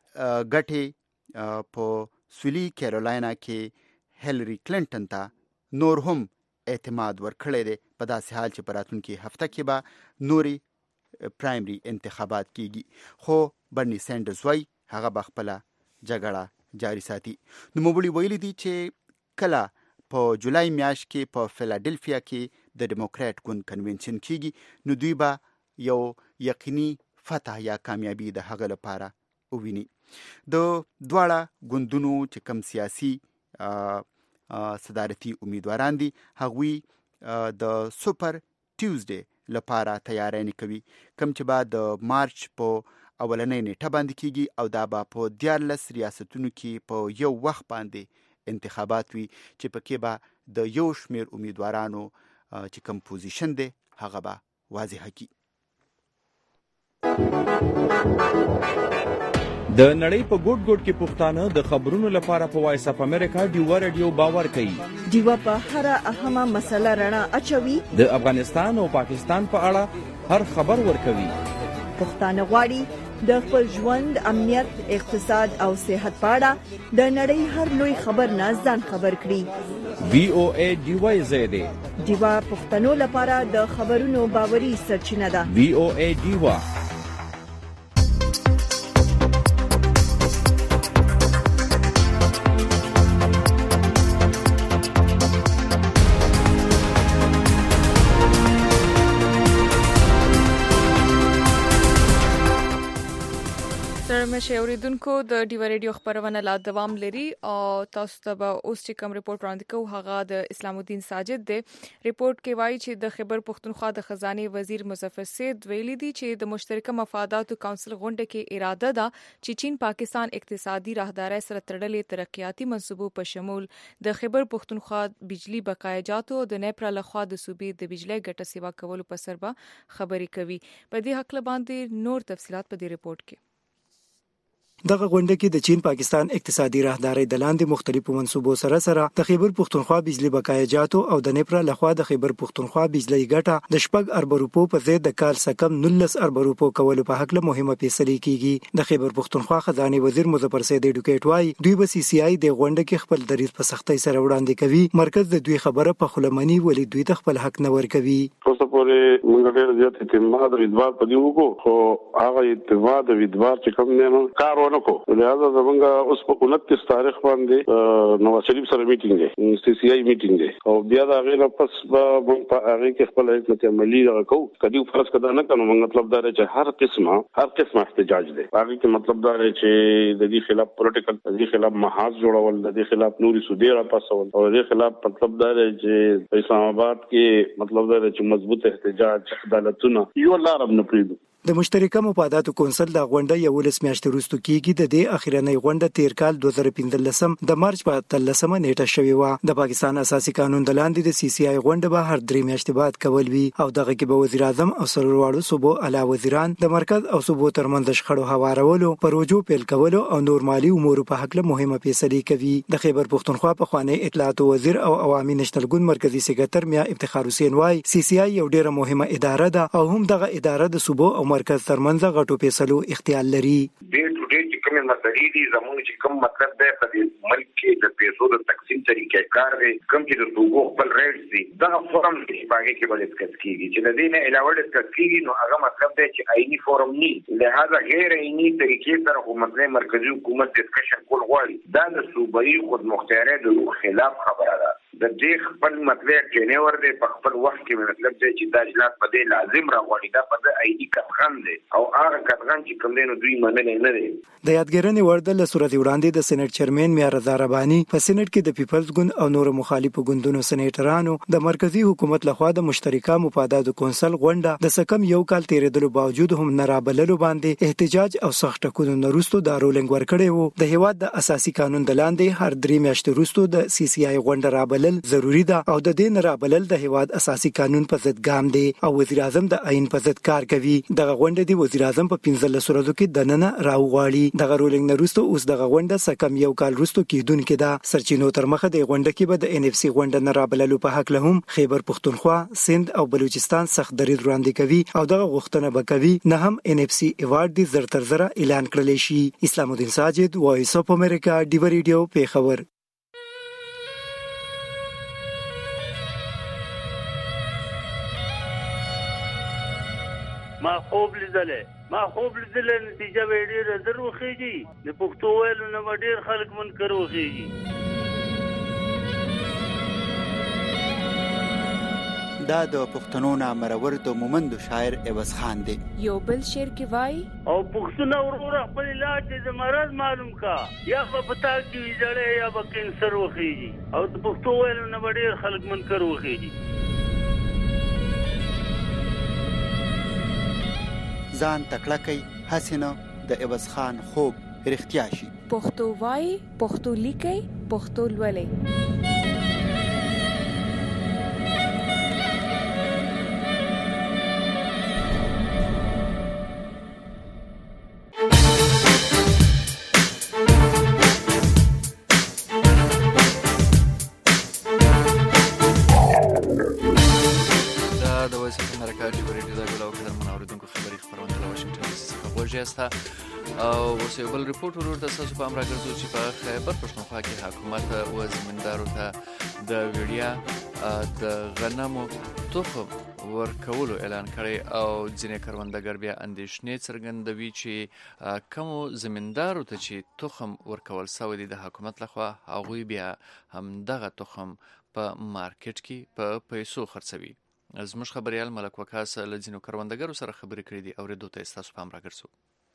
ګټې په سویلي کیرولاینا کې هیلری کلینټن ته نور هم اعتماد ورکړی دی، په داسې حال چې په راتلونکي هفته کې به نوري پرایمري انتخابات کیږي. خو برني سینډرز وایي هغه به خپله جګړه جاري ساتي. نوموړي ویلي دي چې کله په جولای میاشت کې په فیلادلفیا کې د ډیموکرات ګوند کنونشن کیږي نو دوی به یو یقیني فتح یا کامیابی د هغه لپاره وویني. د دواړه ګوندونو چې کم سیاسي صدارتي امیدواران دي هغوی د سوپر ټیوزډے لپاره تیاری کوي، کم چې به د مارچ په اولنۍ نیټه باندې کیږي او دا به په دیارلس ریاستونو کې په یو وخت باندې انتخابات وي چې پکې به د یو شمیر امیدوارانو چې کم پوزیشن دی هغه به واضح کی. د نړۍ په ګوټ ګوټ کې پښتانه د خبرونو لپاره په وایس اپ امریکا ډیوا رادیو باور کوي. ډیوا په هر اهمه مسله رڼا اچوي. د افغانستان او پاکستان په اړه هر خبر ورکوي. پښتانه غواړي د خپل ژوند، امنیت، اقتصاد او صحت په اړه د نړۍ هر لوی خبر نه ځان خبر کړي. وی او ای ډیوا زیاده ډیوا پښتنو لپاره د خبرونو باوري سرچینه ده. وی او ای ډیوا. مشه اوریدونکو د ډیوا ریډیو خبرونه لا دوام لري او تاسو ته به اوس چې کوم ریپورت وړاندې کوو هغه د اسلام الدین ساجد دی. ریپورت کې وایي چې د خیبر پختونخوا د خزانه وزیر مظفر سید ویلي دي چې د مشترکه مفاداتو کونسل غونډه کې اراده ده چې چین پاکستان اقتصادي راهداري سره تړلې ترقیاتي منصوبو په شمول د خیبر پختونخوا بجلی بقایجاتو د نیپرا لخوا د صوبې د بجلی ګټه سیوا کولو په سر به خبرې کوي. په دې حق باندې نور تفصيلات په دې ریپورت کې. دغه غونډه کې د چین پاکستان اقتصادي راهداري د لاندې مختلفو منصوبو سره سره د خیبر پختونخوا بجلی بقایجاتو او د نیپرا لخوا د خیبر پختونخوا بجلی ګټه د شپږ ارب روپو په ضد د کال سکم نولس ارب روپو کولو په حق له مهمه فیصله کیږي. د خیبر پختونخوا خزانه وزیر مظفر سید ایډوکیټ وايي دوی به سی سی آی د غونډه کې خپل دریض په سختۍ سره وړاندې کوي. مرکز د دوی خبره په خلمنی ولې دوی ته خپل حق نه ورکوي. اوسه پورې موږ ډېر زیات اعتماد او اعتبار پدې وکړو خو هغه اعتماد او اعتبار چې کوم نه کار ونه کو. لہذا زمونږ اوس په انتیس تاریخ باندې نواز شریف سره میټینګ دی، سی سی آی میټینګ دی او بیا دا غیر پس به موږ په هغه کې خپل حکمت عملی راکو. کدی فرض کده نه کنو موږ مطلب دا چې هر قسمه هر قسمه احتجاج دی. هغه کې مطلب دا چې د دې خلاف پولیټیکل د دې خلاف محاذ جوړول، د دې خلاف نوري سودی را پاسول او د دې خلاف مطلب دا چې په اسلام آباد کې مطلب دا چې مضبوط احتجاج عدالتونه یو لارم نه پریدو. د مشترکه مفاداتو کونسل د غونډه یو لس میاشتې وروسته کیږي. د دې اخیرنۍ غونډه تیر کال دوه زره پنځلسم د مارچ په اتلسمه نیټه شوې و. د پاکستان اساسي قانون د لاندې د سی سی آی غونډه به هر درې میاشتې بعد کول وي او دغه کې به وزیر اعظم او سرلوړو صوبو اعلی وزیران د مرکز او صوبو ترمنځ شخړو هوارولو، پروژو پیل کولو او نور مالی امور په حق له مهمه فیصله کوي. د خیبر پختونخوا په خوانی اطلاعات وزیر او عوامي نشنل ګوند مرکزی سکرټر میا افتخار حسین وايي سی سی آی یو ډیره مهمه اداره ده او هم دغه اداره د صوبو او مرکز ترمنځ غټو فیصلو اختیار لري. ډېر ټو ډېر چې کوم مسلې دي زموږ چې کوم مطلب دی په دې ملک کې د پیسو د تقسیم طریقې کار دی، کوم چې د صوبو خپل ریټ دي دا فورم دی باندې کې به ډسکس کیږي چې د دې نه علاوه ډسکس کیږي نو هغه مطلب دی چې آئینی فورم نه لہذا غیر آئینی طریقې سره حکومت مرکزی حکومت ډسکشن کول غواړي. دا د صوبایي خود مختارۍ د خلاف خبره ده. د دې خپل مطلب کې ور دي په خپل وخت کې مطلب دی چې دا اجلاس په دې لازم راغونډي دا په اېدي کتغان دي او هغه کتغان چې کوم دینو دوی منل نه دي. د یادګرنې ورده له صورت وړاندې د سېنات چیرمن میار رضا رباني په سېنات کې د پیپلز ګوند او نور مخالفو ګوندونو سېنیټرانو د مرکزی حکومت لخوا د مشترکه مفاداتو کونسل غونډه د سکم یو کال تیرېدلو باوجود هم نه رابللو باندې احتجاج او سخت ټکونو وروسته د رولینګ ورکړی وو. د هیواد د اساسي قانون د لاندې هر درې میاشتې وروسته د سی سی آی غونډه رابلل ضروری ده او د دې نه رابلل د هیواد اساسي قانون په ضد ګام دی او وزیر اعظم د عین په ضد کار کوي. دغه غونډه دی وزیر اعظم په پنځلس ورځو کې د نن راوغواړي. دغه رولینګ وروسته اوس دغه غونډه سکم یو کال وروسته کیدونکې ده. سرچینو تر مخه د غونډه کې به د ان اف سی غونډه نه رابللو په حق له هم خیبر پختونخوا، سند او بلوچستان سخت دریځ وړاندې کوي او دغه غوښتنه به کوي نه هم ان اف سی ایوارډ دی زر تر زره اعلان کړل شي. اسلام الدین ساجد، وایس اف امریکا، ډیو ریډیو، پیښور. ما خوب لیدلې ما خوب لیدلې نتیجه به ډېره زر وخیږي د پښتو ویلو نه به ډېر خلک منکر وخیږي. دا د پښتنو نامرور د مومندو شاعر عوض خان دی. یو بل شعر کې وایي او پښتون ورور خپل علاج د مرض معلوم کا یا په پتا کې ویځړې یا به کینسر وخیږي او د پښتو ویلو نه به ډېر خلک منکر وخیږي. ځان تکړه کوي هسې نه د عوض خان خوب رښتیا شي. پښتو وایي، پښتو لیکي، پښتو لولي. او اوس یو بل ریپورت ورور د تاسو په امر راګرځو چې په خیبر پښتونخوا کې حکومت او زمیندارو ته د ویډیا د غنمو تخم ورکولو اعلان کړی او ځینې کروندګر بیا اندېښنې څرګندوي چې کوم زمیندارو ته چې تخم ورکول شوی دی د حکومت لخوا هغوی بیا هم دغه تخم په مارکیټ کې په پیسو خرڅوي. زموږ خبريال ملک وکاس له ځینو کروندګرو سره خبرې کړې دي او ورته ته تاسو په امر راګرځو.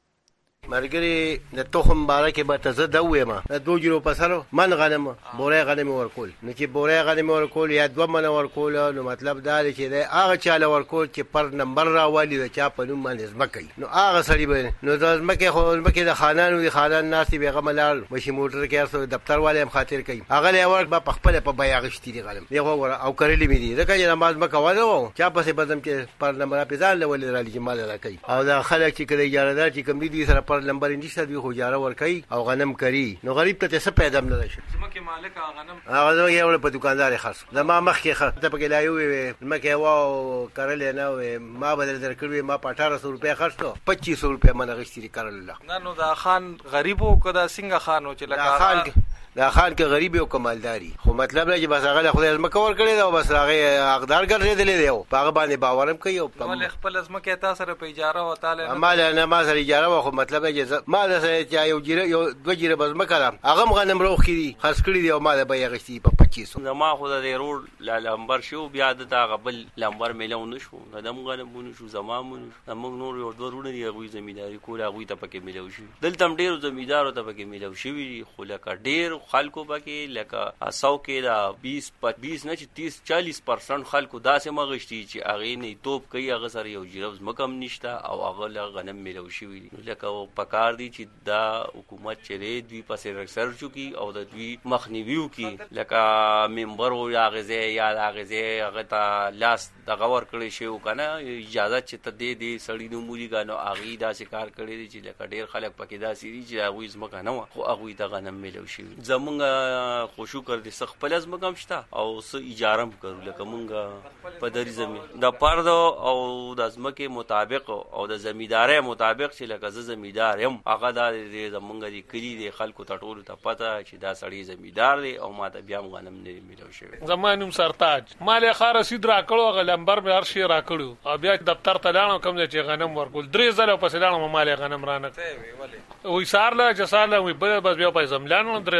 مرګري د تخم باره کې به تزه دا وایم د دوه جرو پسلو من غنم بورې غنم ورکول نو چې بورې غنم ورکول یا دوه من ورکول نو مطلب دا دی چې دا هغه چاله ورکول چې پر نمبر راوالي د چا په نوم باندې ځمکې نو هغه سړي به نو د ځمکې خو ځمکې د خانانو د خانان ناسي به غملال مشي موټر کې اسو دفتر والے هم خاطر کوي هغه له ورک به خپل په بیا غشتي دي غنم دی خو او کړلې مې دي ځکه چې نماز مکه وځو چا په بدم کې پر نمبر په ځان له ولې را لګي مال را کوي او دا خلک چې کړي اجازه دار چې کم دي سره پر نمبر نشته دوی خو جاره ور کوي او غنم کوي نو غریب ته څه پیدا نه شي زمکه مالک غنم هغه یو په دکاندار خاص دا ما مخ کې خاص ته پکې لایو مکه واو کړل نه ما بدل درکړې ما په اټھارہ سو روپیا خرڅو پچیس سو روپیا منه غشتري کړل نه نو دا خان غریبو کدا څنګه خانو چې لکه خان دا خان کې غریب او کمالداري خو مطلب نه چې بس هغه خدای زمکه ور کړی دا بس هغه حقدار ګرځیدل دی او هغه باندې باورم کوي او ول خپل زمکه تاسو سره په اجاره و تعالی مال نه ما سره اجاره خو مطلب نه چې ما سره چې یو جیره یو دوه جیره بس مکه هغه غنم روخ کړي خرڅ کړي دی او ما د بیا غشتي په پچیس سو ما خو د روډ لامبر شو بیا د غبل لامبر ملون شو دم غنمونه شو زمامون موږ نور یو دوه رونه دی غوي زمینداری کول هغه ته پکې ملو شي دلته ډیر زمیندارو ته پکې ملو شي خو لکه ډیر خلکو بکې لکه سو کې دا بیس بیس نه چې تیس چالیس پرسنټ خلکو داسې مغشتي چې هغه نه توپ کوي هغه سره یو جیربز مکم نشته او هغه له غنم ملو شي لکه پکار دي چې دا حکومت چې دوی پسې ریسرچ کوي او د دوی مخنیوي کوي لکه ممبر او غزه یا غزه هغه ته لاس د غور کړی شی کنه اجازه چې ته دې دې سړی نو مولي غانو هغه دا شکار کړی دي چې لکه ډیر خلک پکې دا سری چې هغه زمکه نه خو هغه د غنم ملو شي زمونږ خو شکر دې سخت پلس مګم شتا او س اجارم کړو لکه مونږه په دری زمين د پرد او د ازمکه مطابق او د زمیدارۍ مطابق چې لکه ز زمیدار يم هغه د زمونږ دی کلی دی خلکو ټټول ته پته چې دا سړی زمیدار دی او ما ته بیا غنم نه ملو شوی زمانوم سرتاج مال خار سید را کړو غلمبر به هر شي را کړو او بیا دفتر ته لاړم کوم چې غنم ورکول درې زله پس لاړم مال غنم رانه وي سار لا چې سار لا وي بس بیا په زملانو درې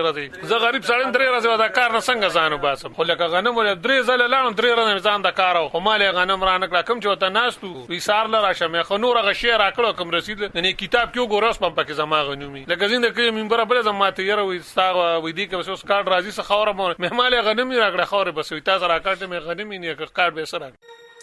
ورځې زه غریب سړی درې ورځې دا کار نه څنګه ځان وباسم خو لکه غنم ولې درې ځله لاړم درې ورځې ځان د کار او مال غنم را نکړه کوم چې وته ناستو وسار لره شمه خو نور غشي را کړو کوم رسید نه کتاب کې وګورم پم پکې زما غنومي لکه زین د کې منبر بل زما ته یره وي ستا وې دي کې اوس کارت راځي څه خوره مې مال غنم را کړه خوره بس وي تاسو را کارت مې غنم نه کارت به سره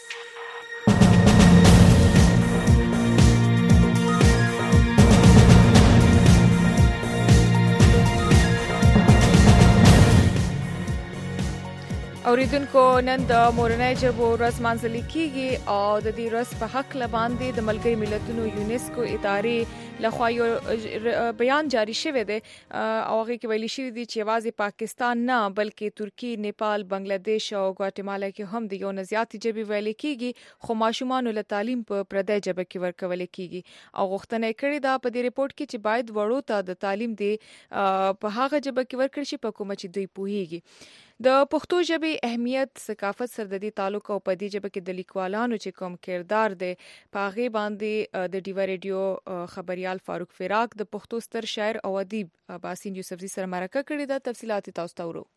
اوریدونکو نن د مورنۍ ژبو ورځ مانځل کیږي او د دې ورځ په حق لباندې د ملګري ملتونو یونیسکو ادارې لخوا یو بیان جاری شوی دی او هغه کې ویل شوی دی چې واځي پاکستان نه بلکې ترکی، نیپال، بنگلاديش او ګواتیمالا کې هم د یو نزياتي ژبې ویل کیږي خو ماشومان له تعلیم په پردۍ ژبه کې ورکول کیږي او غوښتنه کړې ده په دې ریپورت کې چې باید وړو ته د تعلیم دی په هغه ژبه کې ورکړي شي په کومه چې دوی پوهیږي د پښتو ژبې اهمیت ثقافت سره د دې تعلق او په دې ژبه کې د لیکوالانو چې کوم کردار دی په هغه باندې د ډیوا ریډیو خبريال فاروق فراق د پښتو ستر شاعر او ادیب باسین یوسفزي سره مرکه کړې ده تفصيلات تاسو ته ورو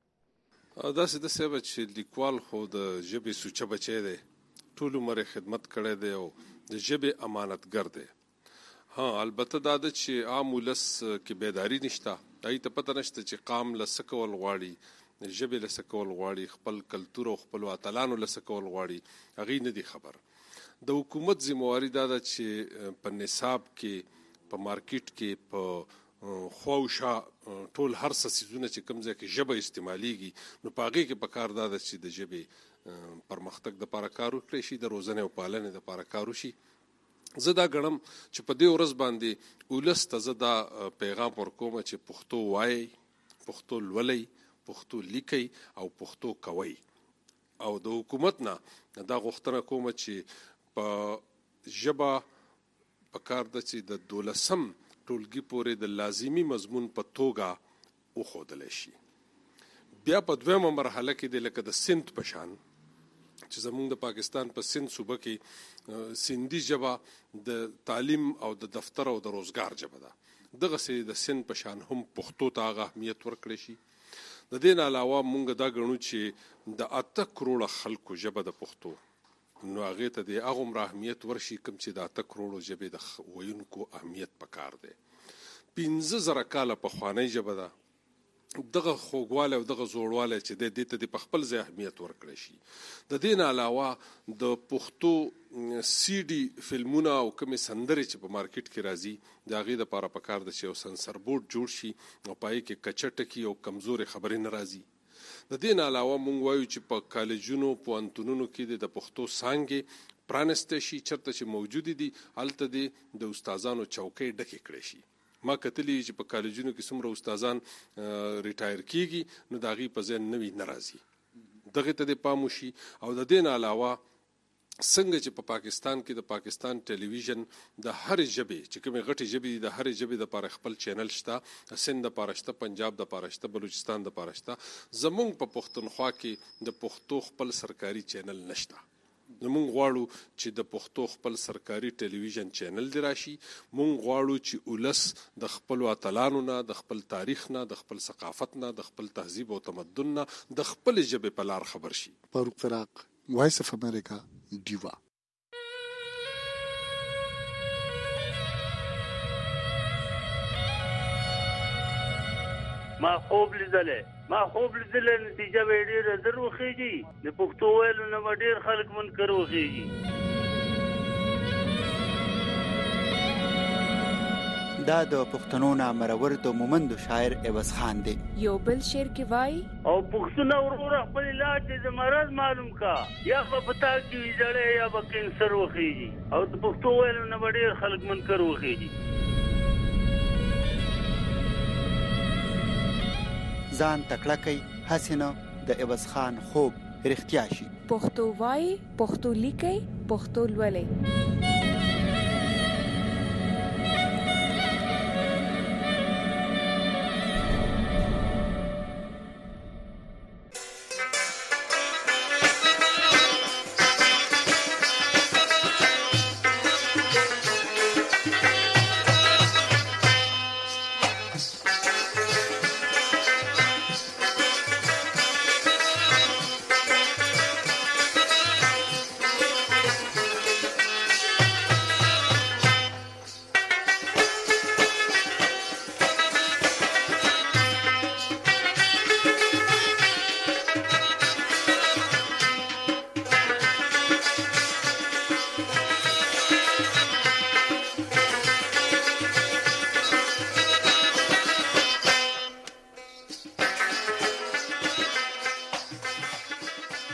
دا څه د سبب چې لیکوال خو د ژبې سوچه بچی دی ټول عمر خدمت کړی دی او د ژبې امانتګر دی ها البته دا د چې عام ولس کې بیداری نشته دای ته پته نشته چې قام لسکول غواړي ژبې لسکول غواړي خپل کلتور او خپل اتلانو لسکول غواړي هغه نه دي خبر د حکومت ذمہواری دا ده چې په نصاب کې په مارکیټ کې په خوښه ټول هر څه سيزونه چې کوم ځای کې ژبه استعماليږي نو پاغي کې په کار دا ده چې د ژبې پرمختګ د لپاره کار وکړي شي د روزنه او پالنې د لپاره کار وشي زه دا غړم چې په دې ورځ باندې ولست زه دا پیغام ورکوم چې پښتو وایي پښتو لولي پښتو لیکي او پښتو کوي او د حکومت نه دا غوښتنه کوم چې په ژبه په کار د چې د دولسم ټولګي پورې د لازمی مضمون په توګه وښودل شي بیا په دویمه مرحله کې د لکه د سند په شان چې زموږ د پاکستان په سند صوبه کې سندي ژبه د تعلیم او د دفتر او د روزګار ژبه ده دغه سي د سند په شان هم پښتو ته اهمیت ورکړي شي د دې نه علاوه مونږ دا غنو چې د اته کروڑه خلکو ژبه د پښتو نو هغه ته د هغه اهمیت ورشي کوم چې د اته کروڑو ژبه د وینکو اهمیت پکار دی پنځه زره کاله په خوانی ژبه ده دغه خوګواله او دغه زوړواله چې د دې ته د خپل ځای اهمیت ورکړي شي د دې نه علاوه د پښتو سی ډي فلمونه او کوم سندرې چې په مارکیټ کې راځي دا غي د لپاره پکار د چې سنسر بورډ جوړ شي او پای کې کچټکی او کمزوري خبرې نه راځي د دې نه علاوه مونږ وایو چې په کالجونو په انټونونو کې د پښتو څنګه پرانسته شي چرته چې موجود دي الته د استادانو چوکۍ ډکې کړي شي ما کتلی چې په کالجونو کې څومره استادان ریټایر کیږي نو دا غي په ځین نوی ناراضي دغه ته د پاموشي او د دین علاوه څنګه چې په پاکستان کې د پاکستان ټلویزیون د هر ژبې چې کومه غټي ژبې د هر ژبې د لپاره خپل چینل شته سند د پارشته پنجاب د پارشته بلوچستان د پارشته زمونږ په پښتونخوا کې د پښتو خپل سرکاري چینل نشته مونږ غواړو چې د پښتو خپل سرکاري ټلویزیون چینل دی راشي مونږ غواړو چې ولس د خپل اتلانو نه د خپل تاریخ نه د خپل ثقافت نه د خپل تهذیب او تمدن نه د خپل ژبې په لار خبر شي فاروق فراق وایس اف امریکا ډیوا ما خوب لیدلې ما خوب لیدلې نتیجه به ډېر درو خېږي د پښتو ویلو نه ډېر خلک منکر وخېږي دا د پښتنو نامرور د مومند شاعر عوض خان دی یو بل شعر کې وای او پښتون ورور خپل علاج د مرض معلوم کا یا په پتا کې ویځړې یا په کینسر وخېږي او د پښتو ویلو نه ډېر خلک منکر وخېږي ځان تکړه کوي حسینه د عوض خان خوب رښتیا شي پښتو وای پښتو لیکي پښتو لولي